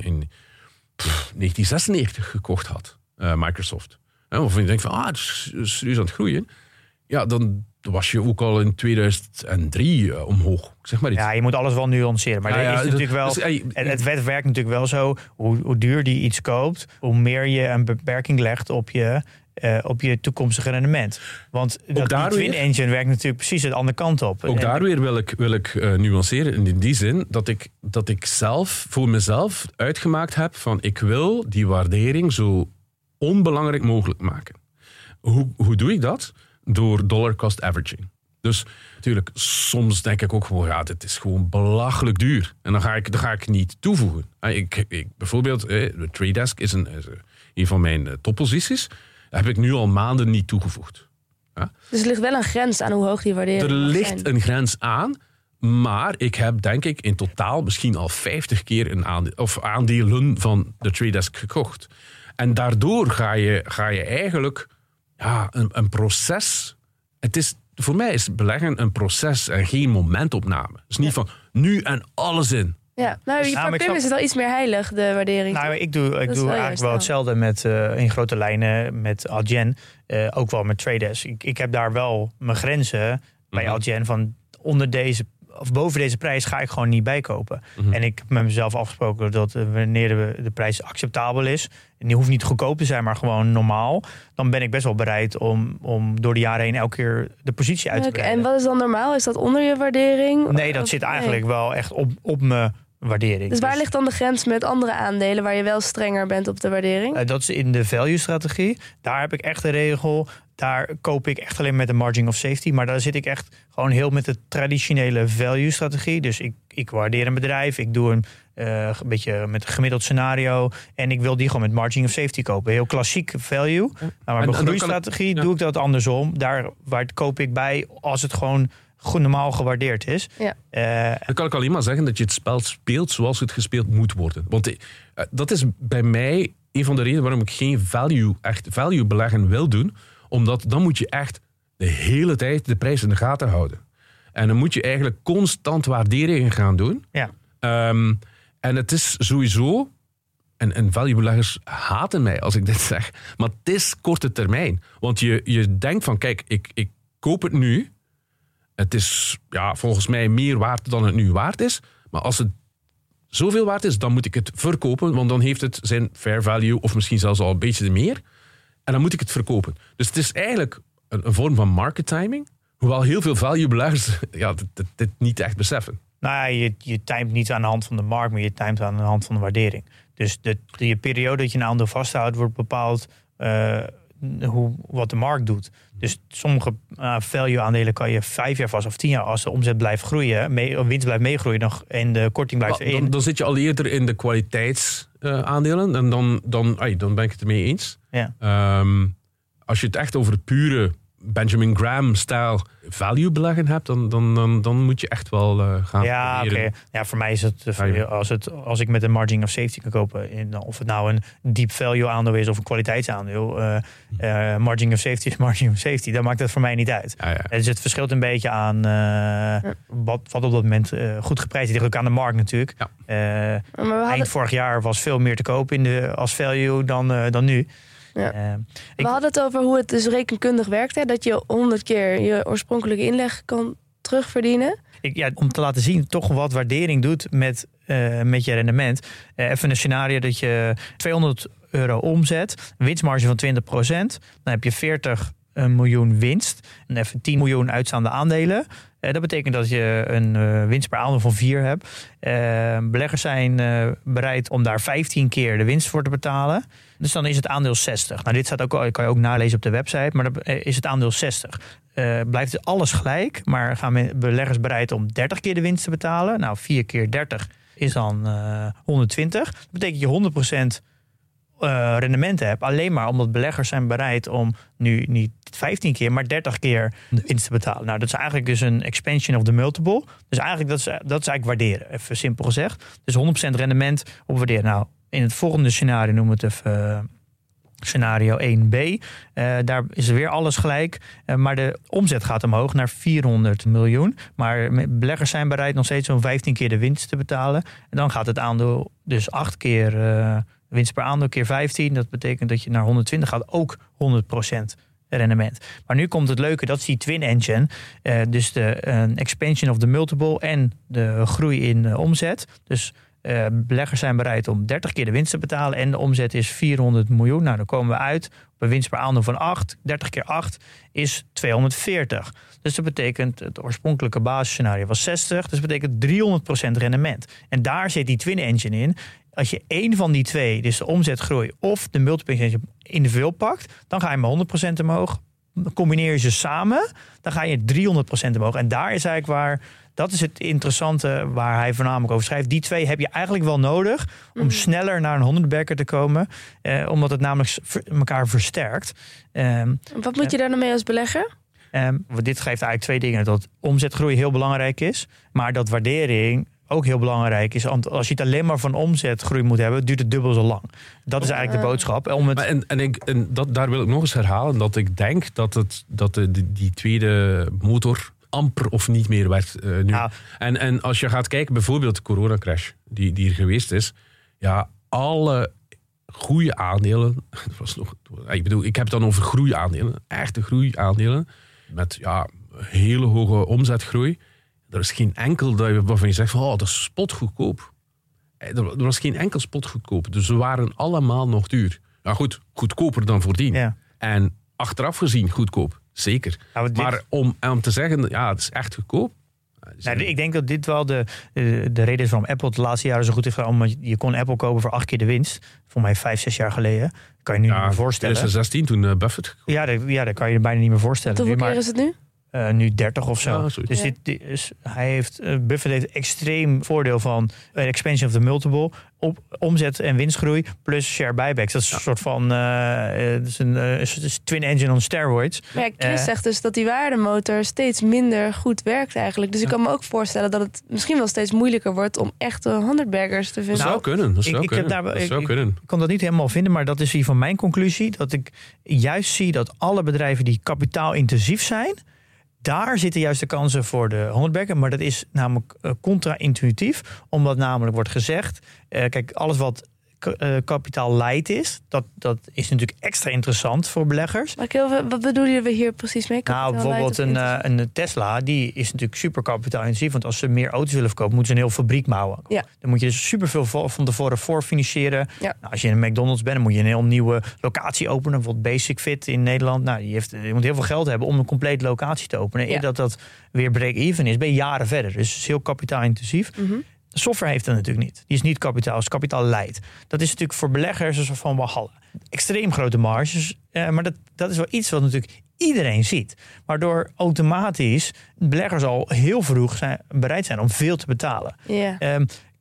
1996 gekocht had, Microsoft. Of je denkt van, het is serieus aan het groeien. Ja, dan was je ook al in 2003 omhoog. Zeg maar iets. Ja, je moet alles wel nuanceren. Maar is natuurlijk wel, het werkt natuurlijk wel zo. Hoe duur die iets koopt, hoe meer je een beperking legt op je toekomstige rendement. Want die Twin Engine werkt natuurlijk precies de andere kant op. Ook daar weer wil ik nuanceren. In die zin dat ik zelf voor mezelf uitgemaakt heb van ik wil die waardering zo onbelangrijk mogelijk maken. Hoe doe ik dat? Door dollar cost averaging. Dus natuurlijk, soms denk ik ook gewoon, dit is gewoon belachelijk duur. En dan ga ik niet toevoegen. Bijvoorbeeld, de Trade Desk is een van mijn topposities, heb ik nu al maanden niet toegevoegd. Ja? Dus er ligt wel een grens aan hoe hoog die waardering Er ligt een grens aan, maar ik heb denk ik in totaal misschien al 50 keer aandelen van de Trade Desk gekocht. En daardoor ga je eigenlijk een proces. Voor mij is beleggen een proces en geen momentopname. Dus niet van nu en alles in. Ja, voor Pim is het al iets meer heilig, de waardering. Nou, ik doe eigenlijk wel hetzelfde met in grote lijnen met Adyen. Ook wel met Trade Desk. Ik heb daar wel mijn grenzen bij Adyen van onder deze of boven deze prijs ga ik gewoon niet bijkopen. En ik heb met mezelf afgesproken dat wanneer de prijs acceptabel is, en die hoeft niet goedkoop te zijn, maar gewoon normaal, dan ben ik best wel bereid om door de jaren heen elke keer de positie uit te breiden. En wat is dan normaal? Is dat onder je waardering? Nee, dat zit eigenlijk wel echt op mijn waardering. Dus waar ligt dan de grens met andere aandelen waar je wel strenger bent op de waardering? Dat is in de value-strategie. Daar heb ik echt een regel. Daar koop ik echt alleen met de margin of safety. Maar daar zit ik echt gewoon heel met de traditionele value-strategie. Dus ik waardeer een bedrijf. Ik doe een beetje met een gemiddeld scenario. En ik wil die gewoon met margin of safety kopen. Heel klassiek value. Maar bij groeistrategie doe ik dat andersom. Daar koop ik bij als het gewoon goed normaal gewaardeerd is. Ja. Dan kan ik alleen maar zeggen dat je het spel speelt zoals het gespeeld moet worden. Want dat is bij mij een van de redenen waarom ik geen value beleggen wil doen. Omdat dan moet je echt de hele tijd de prijs in de gaten houden. En dan moet je eigenlijk constant waarderingen gaan doen. Ja. En het is sowieso, en value-beleggers haten mij als ik dit zeg, maar het is korte termijn. Want je denkt van, kijk, ik koop het nu. Het is volgens mij meer waard dan het nu waard is. Maar als het zoveel waard is, dan moet ik het verkopen. Want dan heeft het zijn fair value of misschien zelfs al een beetje meer. En dan moet ik het verkopen. Dus het is eigenlijk een vorm van market timing. Hoewel heel veel value-beleggers dit niet echt beseffen. Nou ja, je timet niet aan de hand van de markt, maar je timet aan de hand van de waardering. Dus de periode dat je een aandeel vasthoudt wordt bepaald wat de markt doet. Dus sommige value-aandelen kan je 5 jaar vast of 10 jaar als de omzet blijft groeien, winst blijft meegroeien en de korting blijft in. Dan zit je al eerder in de kwaliteitsaandelen en dan ben ik het ermee eens. Ja. Als je het echt over pure Benjamin Graham-stijl value beleggen hebt, dan moet je echt wel gaan proberen. Okay. Ja, voor mij is het als ik met een margin of safety kan kopen, of het nou een deep value aandeel is of een kwaliteitsaandeel, margin of safety is margin of safety, dan maakt het voor mij niet uit. Ja. Dus het verschilt een beetje aan wat op dat moment goed geprijsd is. Het ligt ook aan de markt natuurlijk. Ja. Eind vorig jaar was veel meer te koop als value dan nu. Ja. We hadden het over hoe het dus rekenkundig werkt. Hè? Dat je 100 keer je oorspronkelijke inleg kan terugverdienen. Om te laten zien toch wat waardering doet met je rendement. Even een scenario dat je €200 omzet. Een winstmarge van 20%. Dan heb je 40 miljoen winst. En even 10 miljoen uitstaande aandelen. Dat betekent dat je een winst per aandeel van 4 hebt. Beleggers zijn bereid om daar 15 keer de winst voor te betalen. Dus dan is het aandeel 60. Nou, dit kan je ook nalezen op de website, maar dan is het aandeel 60. Blijft dus alles gelijk, maar gaan beleggers bereid om 30 keer de winst te betalen? Nou, 4 keer 30 is dan 120. Dat betekent je 100% rendement hebt. Alleen maar omdat beleggers zijn bereid om nu niet 15 keer, maar 30 keer de winst te betalen. Nou, dat is eigenlijk dus een expansion of the multiple. Dus eigenlijk dat is eigenlijk waarderen, even simpel gezegd. Dus 100% rendement op waarderen. Nou, in het volgende scenario noemen we het even scenario 1b. Daar is weer alles gelijk. Maar de omzet gaat omhoog naar 400 miljoen. Maar beleggers zijn bereid nog steeds om 15 keer de winst te betalen. En dan gaat het aandeel dus 8 keer winst per aandeel keer 15. Dat betekent dat je naar 120 gaat. Ook 100% rendement. Maar nu komt het leuke, dat is die twin engine. Dus de expansion of the multiple en de groei in omzet. Dus beleggers zijn bereid om 30 keer de winst te betalen en de omzet is 400 miljoen. Nou, dan komen we uit op een winst per aandeel van 8. 30 keer 8 is 240. Dus dat betekent, het oorspronkelijke basisscenario was 60. Dus dat betekent 300% rendement. En daar zit die twin engine in. Als je één van die twee, dus de omzetgroei of de multiple engine individueel pakt, dan ga je maar 100% omhoog. combineer je ze samen, dan ga je 300% omhoog. En daar is eigenlijk waar, dat is het interessante waar hij voornamelijk over schrijft. Die 2 heb je eigenlijk wel nodig om sneller naar een 100-bagger te komen. Omdat het namelijk elkaar versterkt. Wat moet je daar dan mee als belegger? Dit geeft eigenlijk 2 dingen. Dat omzetgroei heel belangrijk is, maar dat waardering ook heel belangrijk is. Want als je het alleen maar van omzetgroei moet hebben, duurt het dubbel zo lang. Dat is eigenlijk de boodschap. Daar wil ik nog eens herhalen dat ik denk dat die tweede motor amper of niet meer werkt nu. Ja. En als je gaat kijken, bijvoorbeeld de coronacrash die er geweest is. Ja, alle goede aandelen. Ik heb het dan over groeiaandelen. Echte groeiaandelen. Met hele hoge omzetgroei. Er is geen enkel waarvan je zegt van, dat is spotgoedkoop. Er was geen enkel spotgoedkoop. Dus ze waren allemaal nog duur. Ja goed, goedkoper dan voordien. Ja. En achteraf gezien goedkoop, zeker. Ja, maar om te zeggen, het is echt goedkoop. Ik denk dat dit wel de reden is waarom Apple de laatste jaren zo goed heeft gedaan. Omdat je kon Apple kopen voor 8 keer de winst. Voor mij 5-6 jaar geleden. Kan je nu niet meer voorstellen. 2016 toen Buffett. Ja, dat kan je bijna niet meer voorstellen. Hoeveel keer is het nu? Nu 30 of zo. Dus Buffett heeft extreem voordeel van expansion of the multiple, omzet en winstgroei plus share buybacks. Dat is een soort van is twin engine on steroids. Maar Chris zegt dus dat die waardemotor steeds minder goed werkt eigenlijk. Dus ik kan me ook voorstellen dat het misschien wel steeds moeilijker wordt om echte 100-baggers te vinden. Dat zou kunnen. Ik kon dat niet helemaal vinden, maar dat is hier van mijn conclusie. Dat ik juist zie dat alle bedrijven die kapitaalintensief zijn, daar zitten juist de kansen voor de 100-bagger. Maar dat is namelijk contra-intuïtief. Omdat namelijk wordt gezegd, kijk, alles wat kapitaal light is, dat is natuurlijk extra interessant voor beleggers. Maar wat bedoelen we hier precies mee? Bijvoorbeeld een Tesla, die is natuurlijk super kapitaalintensief. Want als ze meer auto's willen verkopen, moeten ze een heel fabriek bouwen. Ja. Dan moet je dus superveel van tevoren voorfinancieren. Ja. Als je in een McDonald's bent, dan moet je een heel nieuwe locatie openen. Bijvoorbeeld Basic Fit in Nederland. Je moet heel veel geld hebben om een complete locatie te openen. Eer dat weer break-even is, ben je jaren verder. Dus het is heel kapitaalintensief. Mm-hmm. Software heeft dat natuurlijk niet. Die is niet kapitaal, is kapitaal light. Dat is natuurlijk voor beleggers een soort van walhalla. Extreem grote marges, maar dat is wel iets wat natuurlijk iedereen ziet. Waardoor automatisch beleggers al heel vroeg bereid zijn om veel te betalen. Yeah.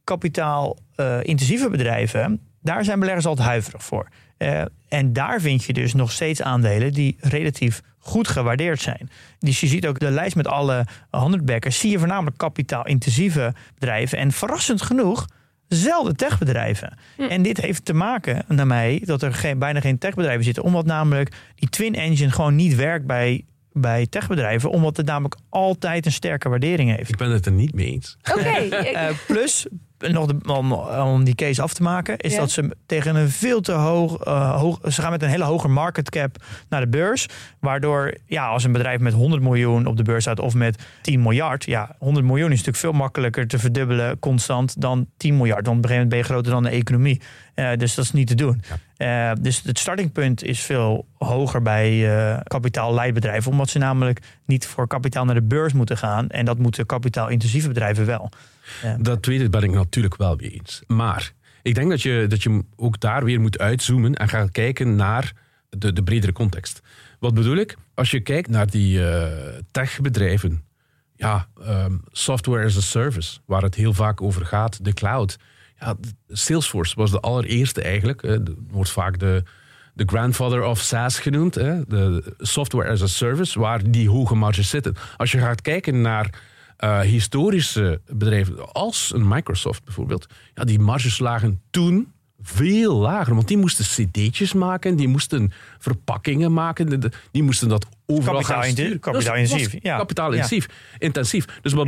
Kapitaal-intensieve bedrijven, daar zijn beleggers altijd huiverig voor. En daar vind je dus nog steeds aandelen die relatief goed gewaardeerd zijn. Dus je ziet ook de lijst met alle 100-baggers, zie je voornamelijk kapitaalintensieve bedrijven en verrassend genoeg zelden techbedrijven. En dit heeft te maken, naar mij, dat er bijna geen techbedrijven zitten, omdat namelijk die twin engine gewoon niet werkt bij techbedrijven, omdat het namelijk altijd een sterke waardering heeft. Ik ben het er niet mee eens. Oké. Plus, nog om die case af te maken, is dat ze tegen een veel te hoog, ze gaan met een hele hoge market cap naar de beurs, waardoor als een bedrijf met 100 miljoen op de beurs staat of met 10 miljard, 100 miljoen is natuurlijk veel makkelijker te verdubbelen constant dan 10 miljard. Want op een gegeven moment ben je groter dan de economie. Dus dat is niet te doen. Ja. Dus het startingpunt is veel hoger bij kapitaal-leidbedrijven, omdat ze namelijk niet voor kapitaal naar de beurs moeten gaan. En dat moeten kapitaal-intensieve bedrijven wel. Dat tweede ben ik natuurlijk wel mee eens. Maar ik denk dat je ook daar weer moet uitzoomen en gaan kijken naar de bredere context. Wat bedoel ik? Als je kijkt naar die techbedrijven, software as a service, waar het heel vaak over gaat, de cloud. Ja, Salesforce was de allereerste eigenlijk. Wordt vaak de grandfather of SaaS genoemd. De software as a service, waar die hoge marges zitten. Als je gaat kijken naar historische bedrijven, als een Microsoft bijvoorbeeld, die marges lagen toen veel lager. Want die moesten cd'tjes maken, die moesten verpakkingen maken, die moesten dat overal gaan sturen. Kapitaalintensief. Kapitaalintensief. Intensief. Dus wat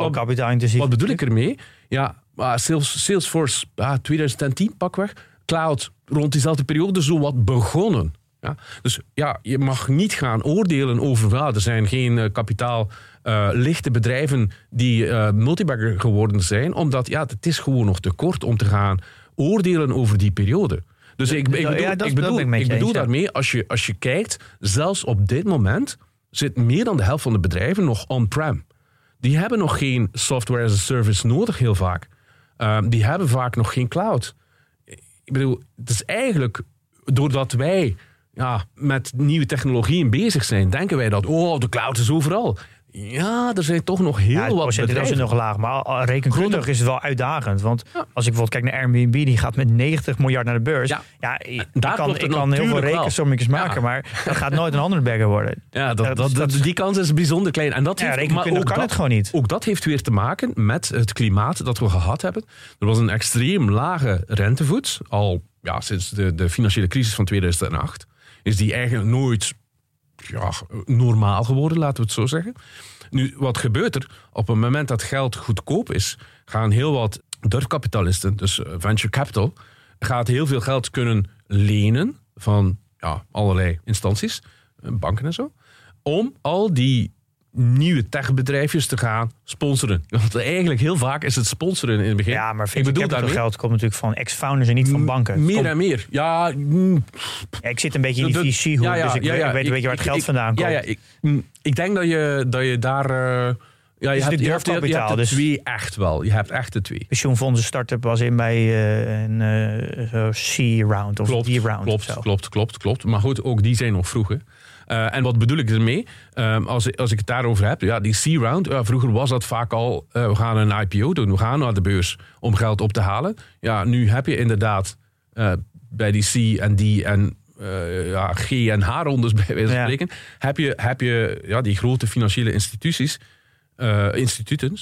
bedoel ik ermee? Salesforce 2010 pakweg. Cloud rond diezelfde periode zo wat begonnen. Ja? Dus je mag niet gaan oordelen over, er zijn geen kapitaallichte bedrijven die multibagger geworden zijn, omdat het is gewoon nog te kort om te gaan oordelen over die periode. Dus ik bedoel daarmee, als je kijkt, zelfs op dit moment zit meer dan de helft van de bedrijven nog on-prem. Die hebben nog geen software as a service nodig heel vaak. Die hebben vaak nog geen cloud. Ik bedoel, het is eigenlijk doordat wij met nieuwe technologieën bezig zijn, denken wij dat de cloud is overal. Ja, er zijn toch nog heel wat bedrijven. Is nog laag, maar rekenkundig is het wel uitdagend. Want als ik bijvoorbeeld kijk naar Airbnb, die gaat met 90 miljard naar de beurs. Ik kan heel veel rekensommetjes maken, maar dat gaat nooit een andere bagger worden. Ja, die kans is bijzonder klein. En dat rekenkundig kan het gewoon niet. Ook dat heeft weer te maken met het klimaat dat we gehad hebben. Er was een extreem lage rentevoet, al sinds de financiële crisis van 2008. Is die eigenlijk nooit normaal geworden, laten we het zo zeggen. Nu, wat gebeurt er? Op het moment dat geld goedkoop is, gaan heel wat durfkapitalisten, dus venture capital, gaat heel veel geld kunnen lenen van allerlei instanties, banken en zo, om al die nieuwe techbedrijfjes te gaan sponsoren. Want eigenlijk heel vaak is het sponsoren in het begin. Ja, maar dat geld komt natuurlijk van ex-founders en niet van banken. Meer en meer. Ja, ik zit een beetje in die VC-hoek, dus ik weet waar het geld vandaan komt. Ik denk dat je daar... je hebt de twee echt wel. Je hebt echt de twee. Pensioenfondsen start-up was in bij een C-round of D-round. Klopt. Maar goed, ook die zijn nog vroeg. En wat bedoel ik ermee? Als ik het daarover heb, die C-round, vroeger was dat vaak al, we gaan een IPO doen, we gaan naar de beurs om geld op te halen. Ja, nu heb je inderdaad bij die C en D en G en H rondes bij wijze van spreken, heb je die grote financiële instituten,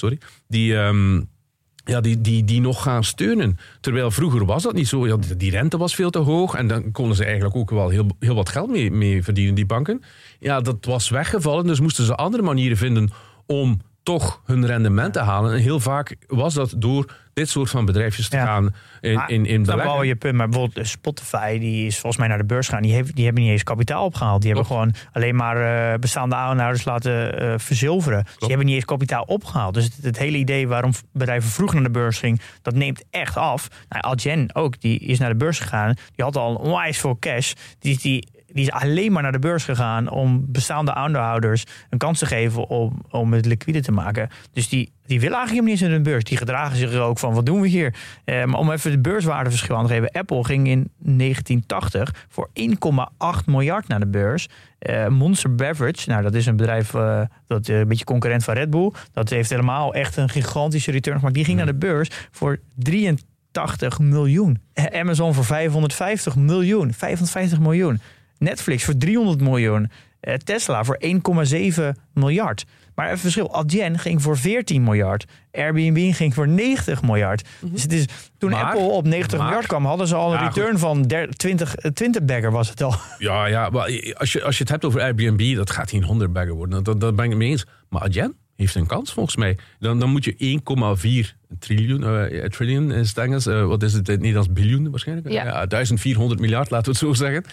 die nog gaan steunen. Terwijl vroeger was dat niet zo. Die rente was veel te hoog en dan konden ze eigenlijk ook wel heel wat geld mee verdienen, die banken. Ja, dat was weggevallen, dus moesten ze andere manieren vinden om toch hun rendement te halen. En heel vaak was dat door dit soort van bedrijfjes te gaan in beleggen. Je punt, maar bijvoorbeeld Spotify, die is volgens mij naar de beurs gegaan. Die hebben niet eens kapitaal opgehaald. Die hebben gewoon alleen maar bestaande aandeelhouders laten verzilveren. Dus die hebben niet eens kapitaal opgehaald. Dus het hele idee waarom bedrijven vroeg naar de beurs gingen, dat neemt echt af. Adyen ook, die is naar de beurs gegaan. Die had al onwijs veel cash. Die is alleen maar naar de beurs gegaan om bestaande aandeelhouders een kans te geven om het liquide te maken. Dus die willen eigenlijk helemaal niet eens naar de beurs. Die gedragen zich er ook van, wat doen we hier? Maar om even de beurswaardeverschil aan te geven. Apple ging in 1980 voor 1,8 miljard naar de beurs. Monster Beverage, dat is een bedrijf dat een beetje concurrent van Red Bull. Dat heeft helemaal echt een gigantische return gemaakt. Die ging naar de beurs voor 83 miljoen. Amazon voor 550 miljoen. Netflix voor 300 miljoen. Tesla voor 1,7 miljard. Maar even verschil. Adyen ging voor 14 miljard. Airbnb ging voor 90 miljard. Dus het is, toen Apple op 90 miljard kwam, hadden ze al een return van 20 bagger was het al. Ja, maar als je het hebt over Airbnb, dat gaat geen 100 bagger worden. Dat ben ik het mee eens. Maar Adyen heeft een kans volgens mij. Dan moet je 1,4 triljoen is het Engels. Wat is het in het Nederlands? Biljoen waarschijnlijk? Ja, 1400 miljard, laten we het zo zeggen.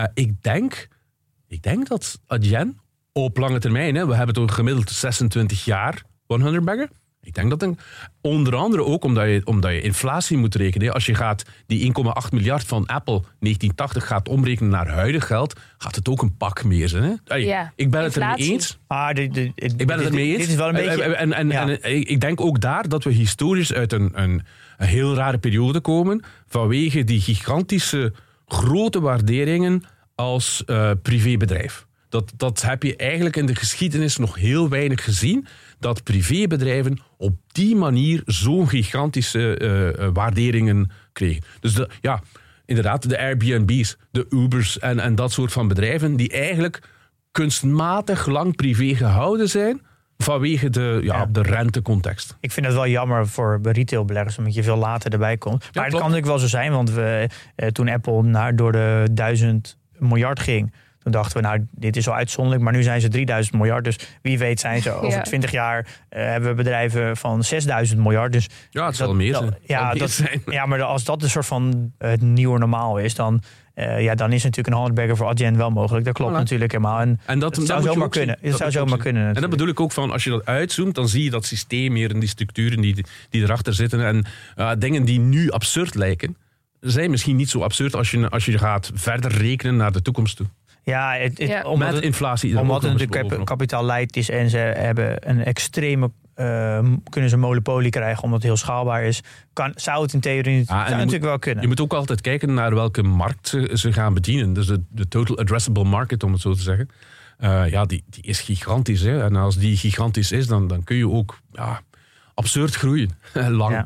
Ik denk dat Adyen op lange termijn, we hebben toch gemiddeld 26 jaar 100 bagger. Ik denk dat onder andere ook omdat je inflatie moet rekenen. Als je gaat die 1,8 miljard van Apple 1980 gaat omrekenen naar huidig geld, gaat het ook een pak meer zijn. Ik ben het er mee eens. Ik ben het er mee eens. Dit is wel een beetje... En ik denk ook daar dat we historisch uit een heel rare periode komen vanwege die gigantische grote waarderingen als privébedrijf. Dat heb je eigenlijk in de geschiedenis nog heel weinig gezien. Dat privébedrijven op die manier zo'n gigantische waarderingen kregen. Dus inderdaad, de Airbnb's, de Ubers en dat soort van bedrijven die eigenlijk kunstmatig lang privé gehouden zijn vanwege de rentecontext. Ik vind het wel jammer voor retailbeleggers, omdat je veel later erbij komt. Maar het kan natuurlijk wel zo zijn, want toen Apple door de 1000 miljard ging, toen dachten we, dit is wel uitzonderlijk, maar nu zijn ze 3000 miljard. Dus wie weet zijn ze over 20 jaar hebben we bedrijven van 6000 miljard. Dus het zal meer zijn. Ja, maar als dat een soort van het nieuwe normaal is, dan is natuurlijk een 100 bagger voor Adyen wel mogelijk. Dat klopt natuurlijk helemaal. En dat zou zomaar kunnen. En dat bedoel ik ook van, als je dat uitzoomt, dan zie je dat systeem meer en die structuren die erachter zitten. En dingen die nu absurd lijken, zijn misschien niet zo absurd als je gaat verder rekenen naar de toekomst toe. Ja, met inflatie. Omdat het natuurlijk kapitaal leidt is en ze hebben een extreme kunnen ze een monopolie krijgen omdat het heel schaalbaar is. Zou het in theorie natuurlijk wel kunnen. Je moet ook altijd kijken naar welke markt ze gaan bedienen. Dus de total addressable market, om het zo te zeggen. Die is gigantisch. Hè? En als die gigantisch is, dan kun je ook absurd groeien. lang.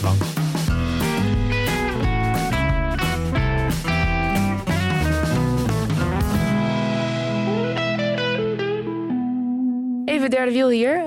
Even derde wiel hier.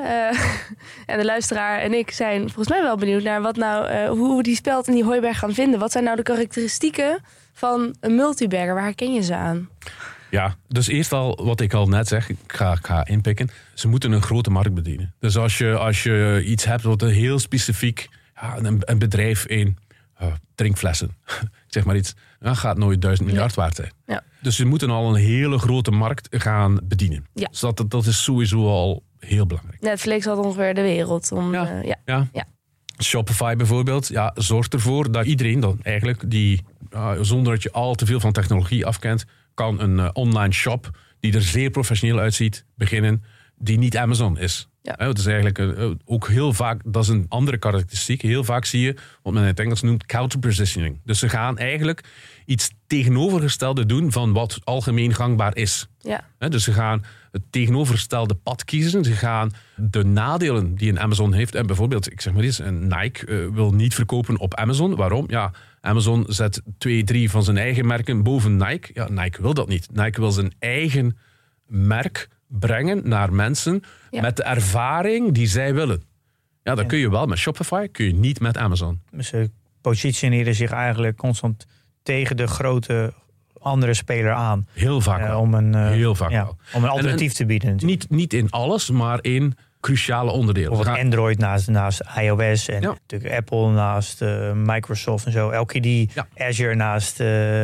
En de luisteraar en ik zijn volgens mij wel benieuwd naar hoe we die Speld en die Hooiberg gaan vinden. Wat zijn nou de karakteristieken van een multibagger? Waar herken je ze aan? Ja, dus eerst al wat ik al net zeg, ik ga inpikken. Ze moeten een grote markt bedienen. Dus als je iets hebt wat een heel specifiek, een bedrijf in drinkflessen, zeg maar iets, dan gaat nooit 1000 miljard waard zijn. Ja. Dus ze moeten al een hele grote markt gaan bedienen. Ja. Dus dat is sowieso al heel belangrijk. Netflix had ongeveer de wereld. Ja. Shopify bijvoorbeeld, zorgt ervoor dat iedereen dan eigenlijk die, zonder dat je al te veel van technologie afkent, kan een online shop die er zeer professioneel uitziet beginnen, die niet Amazon is. Ja. Dat is eigenlijk ook heel vaak, dat is een andere karakteristiek. Heel vaak zie je wat men in het Engels noemt counter-positioning. Dus ze gaan eigenlijk iets tegenovergestelde doen van wat algemeen gangbaar is. Ja. Dus ze gaan het tegenovergestelde pad kiezen. Ze gaan de nadelen die een Amazon heeft. En bijvoorbeeld, ik zeg maar eens, een Nike wil niet verkopen op Amazon. Waarom? Ja, Amazon zet 2-3 van zijn eigen merken boven Nike. Ja, Nike wil dat niet. Nike wil zijn eigen merk brengen naar mensen met de ervaring die zij willen. Ja, dat kun je wel met Shopify, kun je niet met Amazon. Ze positioneren zich eigenlijk constant tegen de grote andere speler aan. Heel vaak wel. Om een alternatief te bieden. Niet in alles, maar in cruciale onderdelen. Bijvoorbeeld Android naast iOS en natuurlijk Apple naast Microsoft en zo. Elke die Azure naast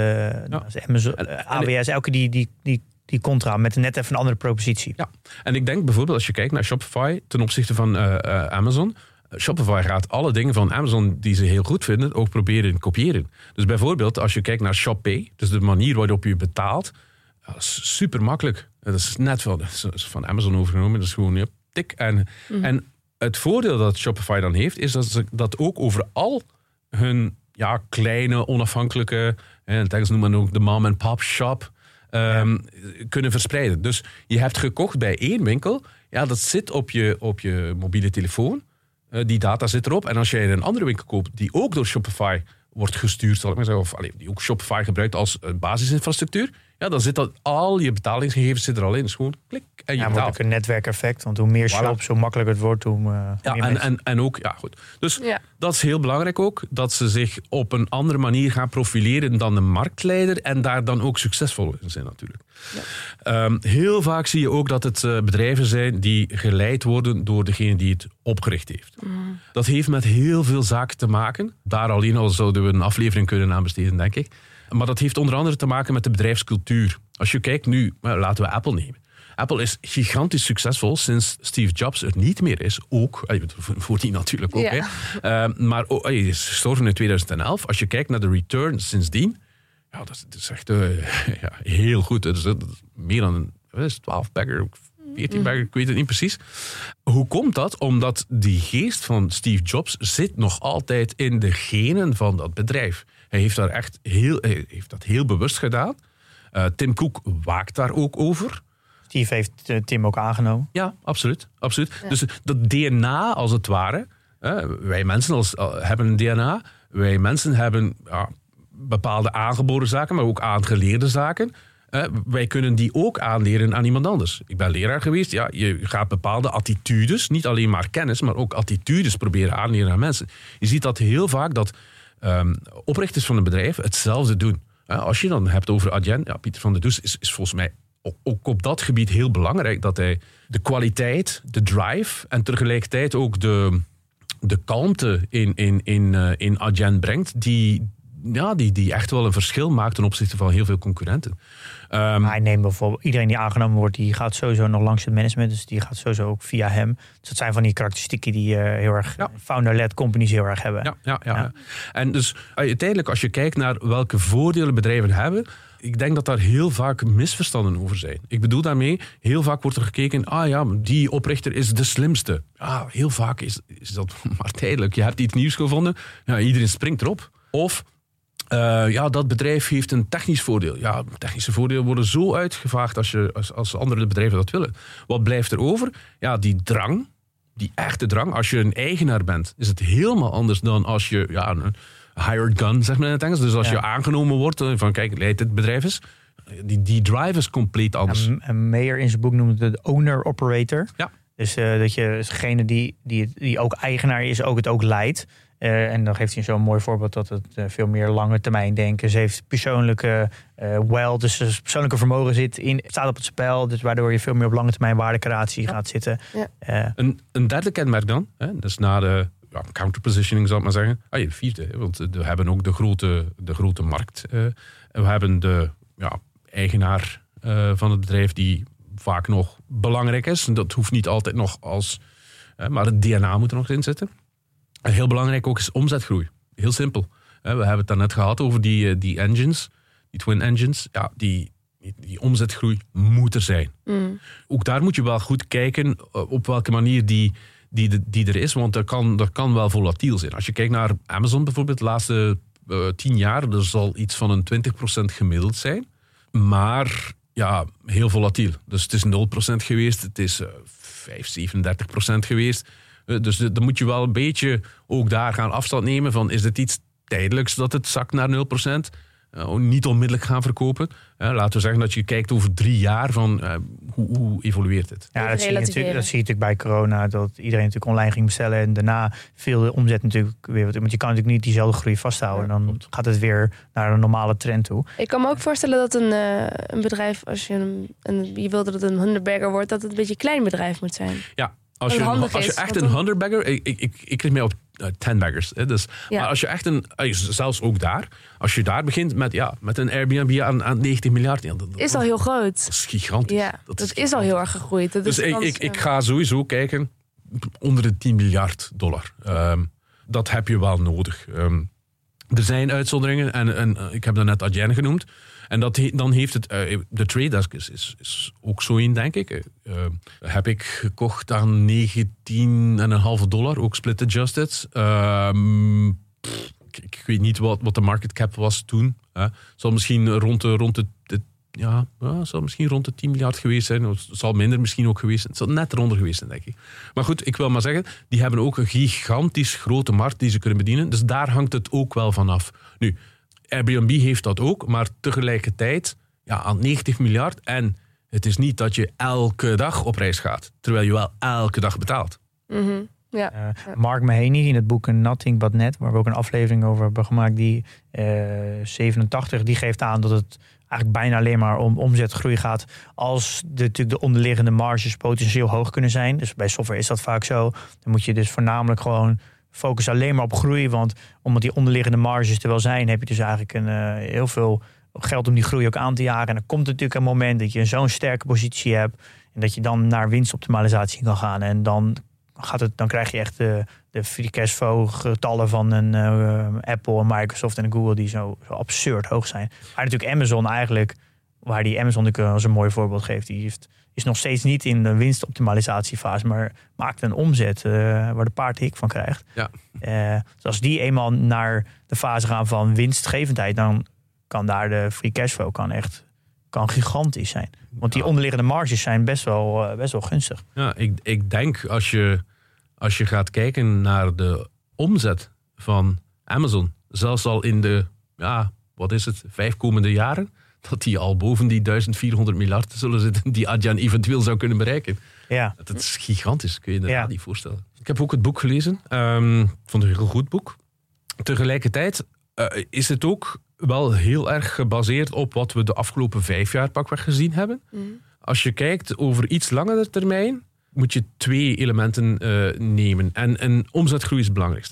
Amazon, AWS, elke die contra met net even een andere propositie. Ja, en ik denk bijvoorbeeld als je kijkt naar Shopify ten opzichte van Amazon. Shopify gaat alle dingen van Amazon die ze heel goed vinden ook proberen kopiëren. Dus bijvoorbeeld als je kijkt naar ShopPay, dus de manier waarop je betaalt, dat is super makkelijk. Dat is net van Amazon overgenomen. Dat is gewoon tik. En het voordeel dat Shopify dan heeft, is dat ze dat ook over al hun kleine, onafhankelijke, in het Engels noemen we ook de mom-and-pop shop, kunnen verspreiden. Dus je hebt gekocht bij één winkel, dat zit op je mobiele telefoon. Die data zit erop. En als jij in een andere winkel koopt die ook door Shopify wordt gestuurd, zal ik maar zeggen, of die ook Shopify gebruikt als basisinfrastructuur, dan zit dat al je betalingsgegevens zit er al in. Dus gewoon klik en je betaalt. Ook een netwerkeffect, want hoe meer shops, hoe makkelijker het wordt, en ook, goed. Dus dat is heel belangrijk ook, dat ze zich op een andere manier gaan profileren dan de marktleider en daar dan ook succesvol in zijn natuurlijk. Ja. Heel vaak zie je ook dat het bedrijven zijn die geleid worden door degene die het opgericht heeft. Dat heeft met heel veel zaken te maken. Daar alleen al zouden we een aflevering kunnen aan besteden, denk ik. Maar dat heeft onder andere te maken met de bedrijfscultuur. Als je kijkt nu, laten we Apple nemen. Apple is gigantisch succesvol sinds Steve Jobs er niet meer is. Ook, voordien natuurlijk ook. Ja. Maar hij is gestorven in 2011. Als je kijkt naar de return sindsdien, dat is echt heel goed. Dat is meer dan 12 bagger, 14 bagger, ik weet het niet precies. Hoe komt dat? Omdat die geest van Steve Jobs zit nog altijd in de genen van dat bedrijf. Hij heeft dat heel bewust gedaan. Tim Cook waakt daar ook over. Steve heeft Tim ook aangenomen. Ja, absoluut. Ja. Dus dat DNA als het ware. Wij mensen hebben een DNA. Wij mensen hebben bepaalde aangeboren zaken, maar ook aangeleerde zaken. Wij kunnen die ook aanleren aan iemand anders. Ik ben leraar geweest. Je gaat bepaalde attitudes, niet alleen maar kennis, maar ook attitudes proberen aanleren aan mensen. Je ziet dat heel vaak dat oprichters van een bedrijf hetzelfde doen. Als je dan hebt over Adyen, Pieter van der Does is volgens mij ook op dat gebied heel belangrijk dat hij de kwaliteit, de drive en tegelijkertijd ook de kalmte in Adyen brengt die echt wel een verschil maakt ten opzichte van heel veel concurrenten. Hij neemt bijvoorbeeld iedereen die aangenomen wordt, die gaat sowieso nog langs het management. Dus die gaat sowieso ook via hem. Dus dat zijn van die karakteristieken die heel erg founder-led companies heel erg hebben. Ja. En dus uiteindelijk als je kijkt naar welke voordelen bedrijven hebben, ik denk dat daar heel vaak misverstanden over zijn. Ik bedoel daarmee, heel vaak wordt er gekeken, die oprichter is de slimste. Ja, heel vaak is dat maar tijdelijk. Je hebt iets nieuws gevonden, iedereen springt erop. Of dat bedrijf heeft een technisch voordeel. Ja, technische voordelen worden zo uitgevaagd als andere bedrijven dat willen. Wat blijft er over? Ja, die drang, die echte drang. Als je een eigenaar bent, is het helemaal anders dan als je een hired gun, zeg maar in het Engels. Dus als je aangenomen wordt van kijk, leidt dit bedrijf is. Die drive is compleet anders. En Mayer in zijn boek noemt het de owner-operator. Ja. Dus dat je degene die ook eigenaar is, ook het ook leidt. En dan geeft hij zo'n mooi voorbeeld dat het veel meer lange termijn denken. Ze heeft persoonlijke wealth, dus persoonlijke vermogen staat op het spel. Dus waardoor je veel meer op lange termijn waardecreatie gaat zitten. Ja. Een derde kenmerk dan, dus na de counterpositioning zal ik maar zeggen. De vierde, want we hebben ook de grote markt. We hebben de eigenaar van het bedrijf die vaak nog belangrijk is. Dat hoeft niet altijd nog maar het DNA moet er nog in zitten. En heel belangrijk ook is omzetgroei. Heel simpel. We hebben het daarnet gehad over die engines, die twin engines. Ja, die omzetgroei moet er zijn. Ook daar moet je wel goed kijken op welke manier die er is, want dat kan wel volatiel zijn. Als je kijkt naar Amazon bijvoorbeeld, de laatste 10 jaar, er zal iets van een 20% gemiddeld zijn. Maar heel volatiel. Dus het is 0% geweest, het is 37% geweest. Dus dan moet je wel een beetje ook daar gaan afstand nemen van, is het iets tijdelijks dat het zakt naar 0%? Niet onmiddellijk gaan verkopen. Laten we zeggen dat je kijkt over 3 jaar van hoe evolueert het. Ja, dat zie je natuurlijk bij corona, dat iedereen natuurlijk online ging bestellen en daarna viel de omzet natuurlijk weer. Want je kan natuurlijk niet diezelfde groei vasthouden. Dan gaat het weer naar een normale trend toe. Ik kan me ook voorstellen dat een bedrijf, als je wil dat het een hunderbagger wordt, dat het een beetje een klein bedrijf moet zijn. Ja. Als je echt een hunderbagger, ik kreeg mee op 10baggers. Dus, maar als je echt zelfs ook daar, als je daar begint met een Airbnb aan 90 miljard. Dat is al heel groot. Dat is gigantisch. Ja, dat is al heel erg gegroeid. Dus ik ga sowieso kijken onder de $10 miljard. Dat heb je wel nodig. Er zijn uitzonderingen en ik heb daarnet Adyen genoemd. En dan heeft het, de Trade Desk is ook zo in, denk ik. Heb ik gekocht aan $19,5, ook split adjusted. Ik weet niet wat de market cap was toen. Zal misschien rond de 10 miljard geweest zijn. Het zal minder misschien ook geweest zijn. Het zal net eronder geweest zijn, denk ik. Maar goed, ik wil maar zeggen, die hebben ook een gigantisch grote markt die ze kunnen bedienen. Dus daar hangt het ook wel vanaf. Nu, Airbnb heeft dat ook, maar tegelijkertijd aan 90 miljard. En het is niet dat je elke dag op reis gaat, terwijl je wel elke dag betaalt. Mm-hmm. Ja. Mark Mahaney in het boek Nothing But Net, waar we ook een aflevering over hebben gemaakt, die 87, die geeft aan dat het eigenlijk bijna alleen maar om omzetgroei gaat als natuurlijk de onderliggende marges potentieel hoog kunnen zijn. Dus bij software is dat vaak zo. Dan moet je dus voornamelijk gewoon focussen alleen maar op groei, want omdat die onderliggende marges er wel zijn, heb je dus eigenlijk heel veel geld om die groei ook aan te jagen. En dan komt natuurlijk een moment dat je zo'n sterke positie hebt en dat je dan naar winstoptimalisatie kan gaan. En dan krijg je echt de free cashflow getallen van een Apple, en Microsoft en Google die zo absurd hoog zijn. Maar natuurlijk Amazon eigenlijk, waar die Amazon natuurlijk als een mooi voorbeeld geeft, die is nog steeds niet in de winstoptimalisatiefase, maar maakt een omzet waar de paard hik van krijgt. Ja. Dus als die eenmaal naar de fase gaan van winstgevendheid, dan kan daar de free cashflow kan gigantisch zijn. Want die onderliggende marges zijn best wel gunstig. Ja, ik denk als je gaat kijken naar de omzet van Amazon, zelfs al in de 5 komende jaren, dat die al boven die 1400 miljard zullen zitten die Adyen eventueel zou kunnen bereiken. Ja. Dat is gigantisch, kun je inderdaad niet voorstellen. Ik heb ook het boek gelezen. Ik vond het een heel goed boek. Tegelijkertijd is het ook wel heel erg gebaseerd op wat we de afgelopen 5 jaar pakweg gezien hebben. Mm. Als je kijkt over iets langere termijn, moet je 2 elementen nemen. En omzetgroei is het belangrijkste.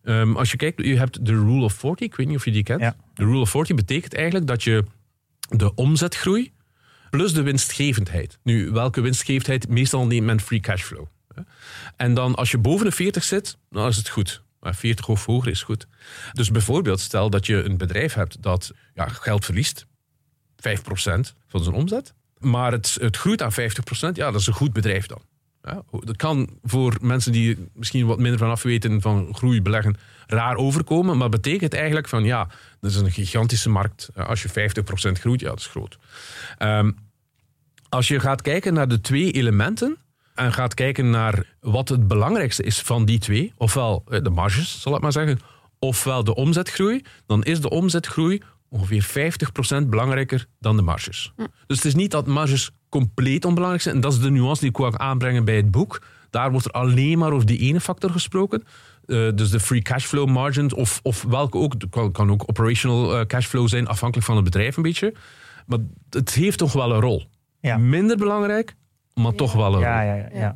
Als je kijkt, je hebt de Rule of 40. Ik weet niet of je die kent. Ja. De Rule of 40 betekent eigenlijk dat je de omzetgroei plus de winstgevendheid. Nu, welke winstgevendheid? Meestal neemt men free cashflow. En dan als je boven de 40 zit, dan is het goed. 40 of hoger is goed. Dus bijvoorbeeld, stel dat je een bedrijf hebt dat geld verliest. 5% van zijn omzet. Maar het groeit aan 50%. Ja, dat is een goed bedrijf dan. Ja, dat kan voor mensen die misschien wat minder vanaf weten van groei beleggen raar overkomen. Maar betekent eigenlijk van dat is een gigantische markt. Als je 50% groeit, dat is groot. Als je gaat kijken naar de 2 elementen en gaat kijken naar wat het belangrijkste is van die 2, ofwel de marges, zal ik maar zeggen, ofwel de omzetgroei, dan is de omzetgroei ongeveer 50% belangrijker dan de marges. Dus het is niet dat marges compleet onbelangrijk zijn. En dat is de nuance die ik wou aanbrengen bij het boek. Daar wordt er alleen maar over die ene factor gesproken. Dus de free cashflow margins of welke ook. Het kan ook operational cashflow zijn, afhankelijk van het bedrijf een beetje. Maar het heeft toch wel een rol. Ja. Minder belangrijk, maar toch wel een rol. Ja.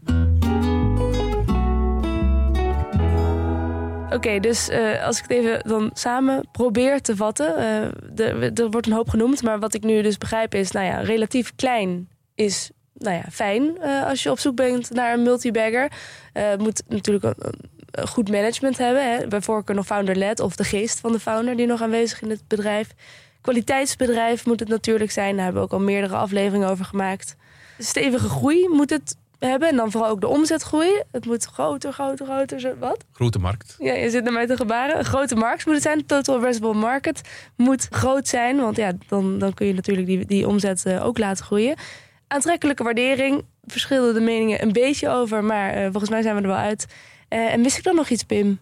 Oké, dus als ik het even dan samen probeer te vatten. Er wordt een hoop genoemd, maar wat ik nu dus begrijp is, relatief klein is fijn als je op zoek bent naar een multibagger. Moet natuurlijk een goed management hebben. Hè? Bij voorkeur nog founder-led of de geest van de founder die nog aanwezig in het bedrijf. Kwaliteitsbedrijf moet het natuurlijk zijn. Daar hebben we ook al meerdere afleveringen over gemaakt. Stevige groei moet het hebben. En dan vooral ook de omzetgroei. Het moet groter. Wat? Grote markt. Ja, je zit naar mij te gebaren. Een grote markt moet het zijn. Total addressable market moet groot zijn. Want dan kun je natuurlijk die omzet ook laten groeien. Aantrekkelijke waardering. Verschillen de meningen een beetje over. Maar volgens mij zijn we er wel uit. En mis ik dan nog iets, Pim?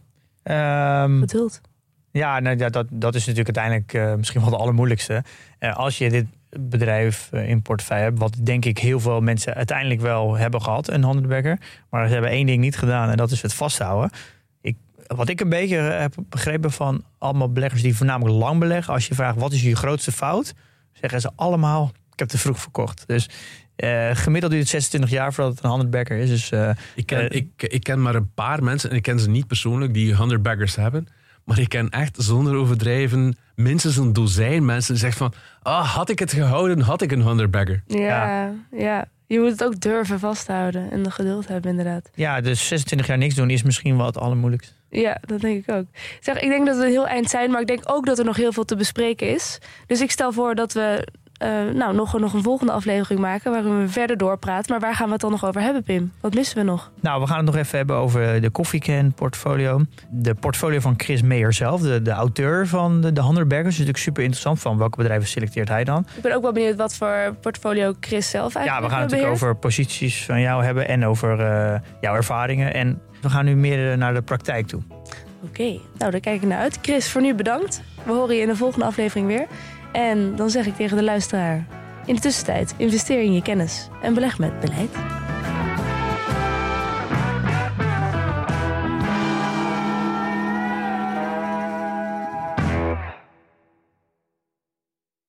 Geduld. Ja, dat is natuurlijk uiteindelijk misschien wel het allermoeilijkste. Als je dit bedrijf in portefeuille hebt, wat denk ik heel veel mensen uiteindelijk wel hebben gehad, een 100-bagger. Maar ze hebben 1 ding niet gedaan en dat is het vasthouden. Wat ik een beetje heb begrepen van allemaal beleggers die voornamelijk lang beleggen, als je vraagt wat is je grootste fout, zeggen ze allemaal, ik heb te vroeg verkocht. Dus gemiddeld duurt het 26 jaar voordat het een 100-bagger is. Dus, ik ken maar een paar mensen, en ik ken ze niet persoonlijk, die 100-baggers hebben. Maar ik ken echt zonder overdrijven minstens een dozijn mensen die zeggen van, had ik het gehouden, had ik een 100-bagger. Ja. Je moet het ook durven vasthouden en de geduld hebben inderdaad. Ja, dus 26 jaar niks doen is misschien wel het allermoeilijkste. Ja, dat denk ik ook. Ik denk dat we een heel eind zijn, maar ik denk ook dat er nog heel veel te bespreken is. Dus ik stel voor dat we nog een volgende aflevering maken waarin we verder doorpraten. Maar waar gaan we het dan nog over hebben, Pim? Wat missen we nog? Nou, we gaan het nog even hebben over de Coffee Can portfolio. De portfolio van Chris Mayer zelf, de auteur van de 100 baggers. Is natuurlijk super interessant. Van welke bedrijven selecteert hij dan? Ik ben ook wel benieuwd wat voor portfolio Chris zelf eigenlijk we gaan het natuurlijk over posities van jou hebben en over jouw ervaringen. En we gaan nu meer naar de praktijk toe. Oké, daar kijk ik naar uit. Chris, voor nu bedankt. We horen je in de volgende aflevering weer. En dan zeg ik tegen de luisteraar, in de tussentijd investeer in je kennis en beleg met beleid.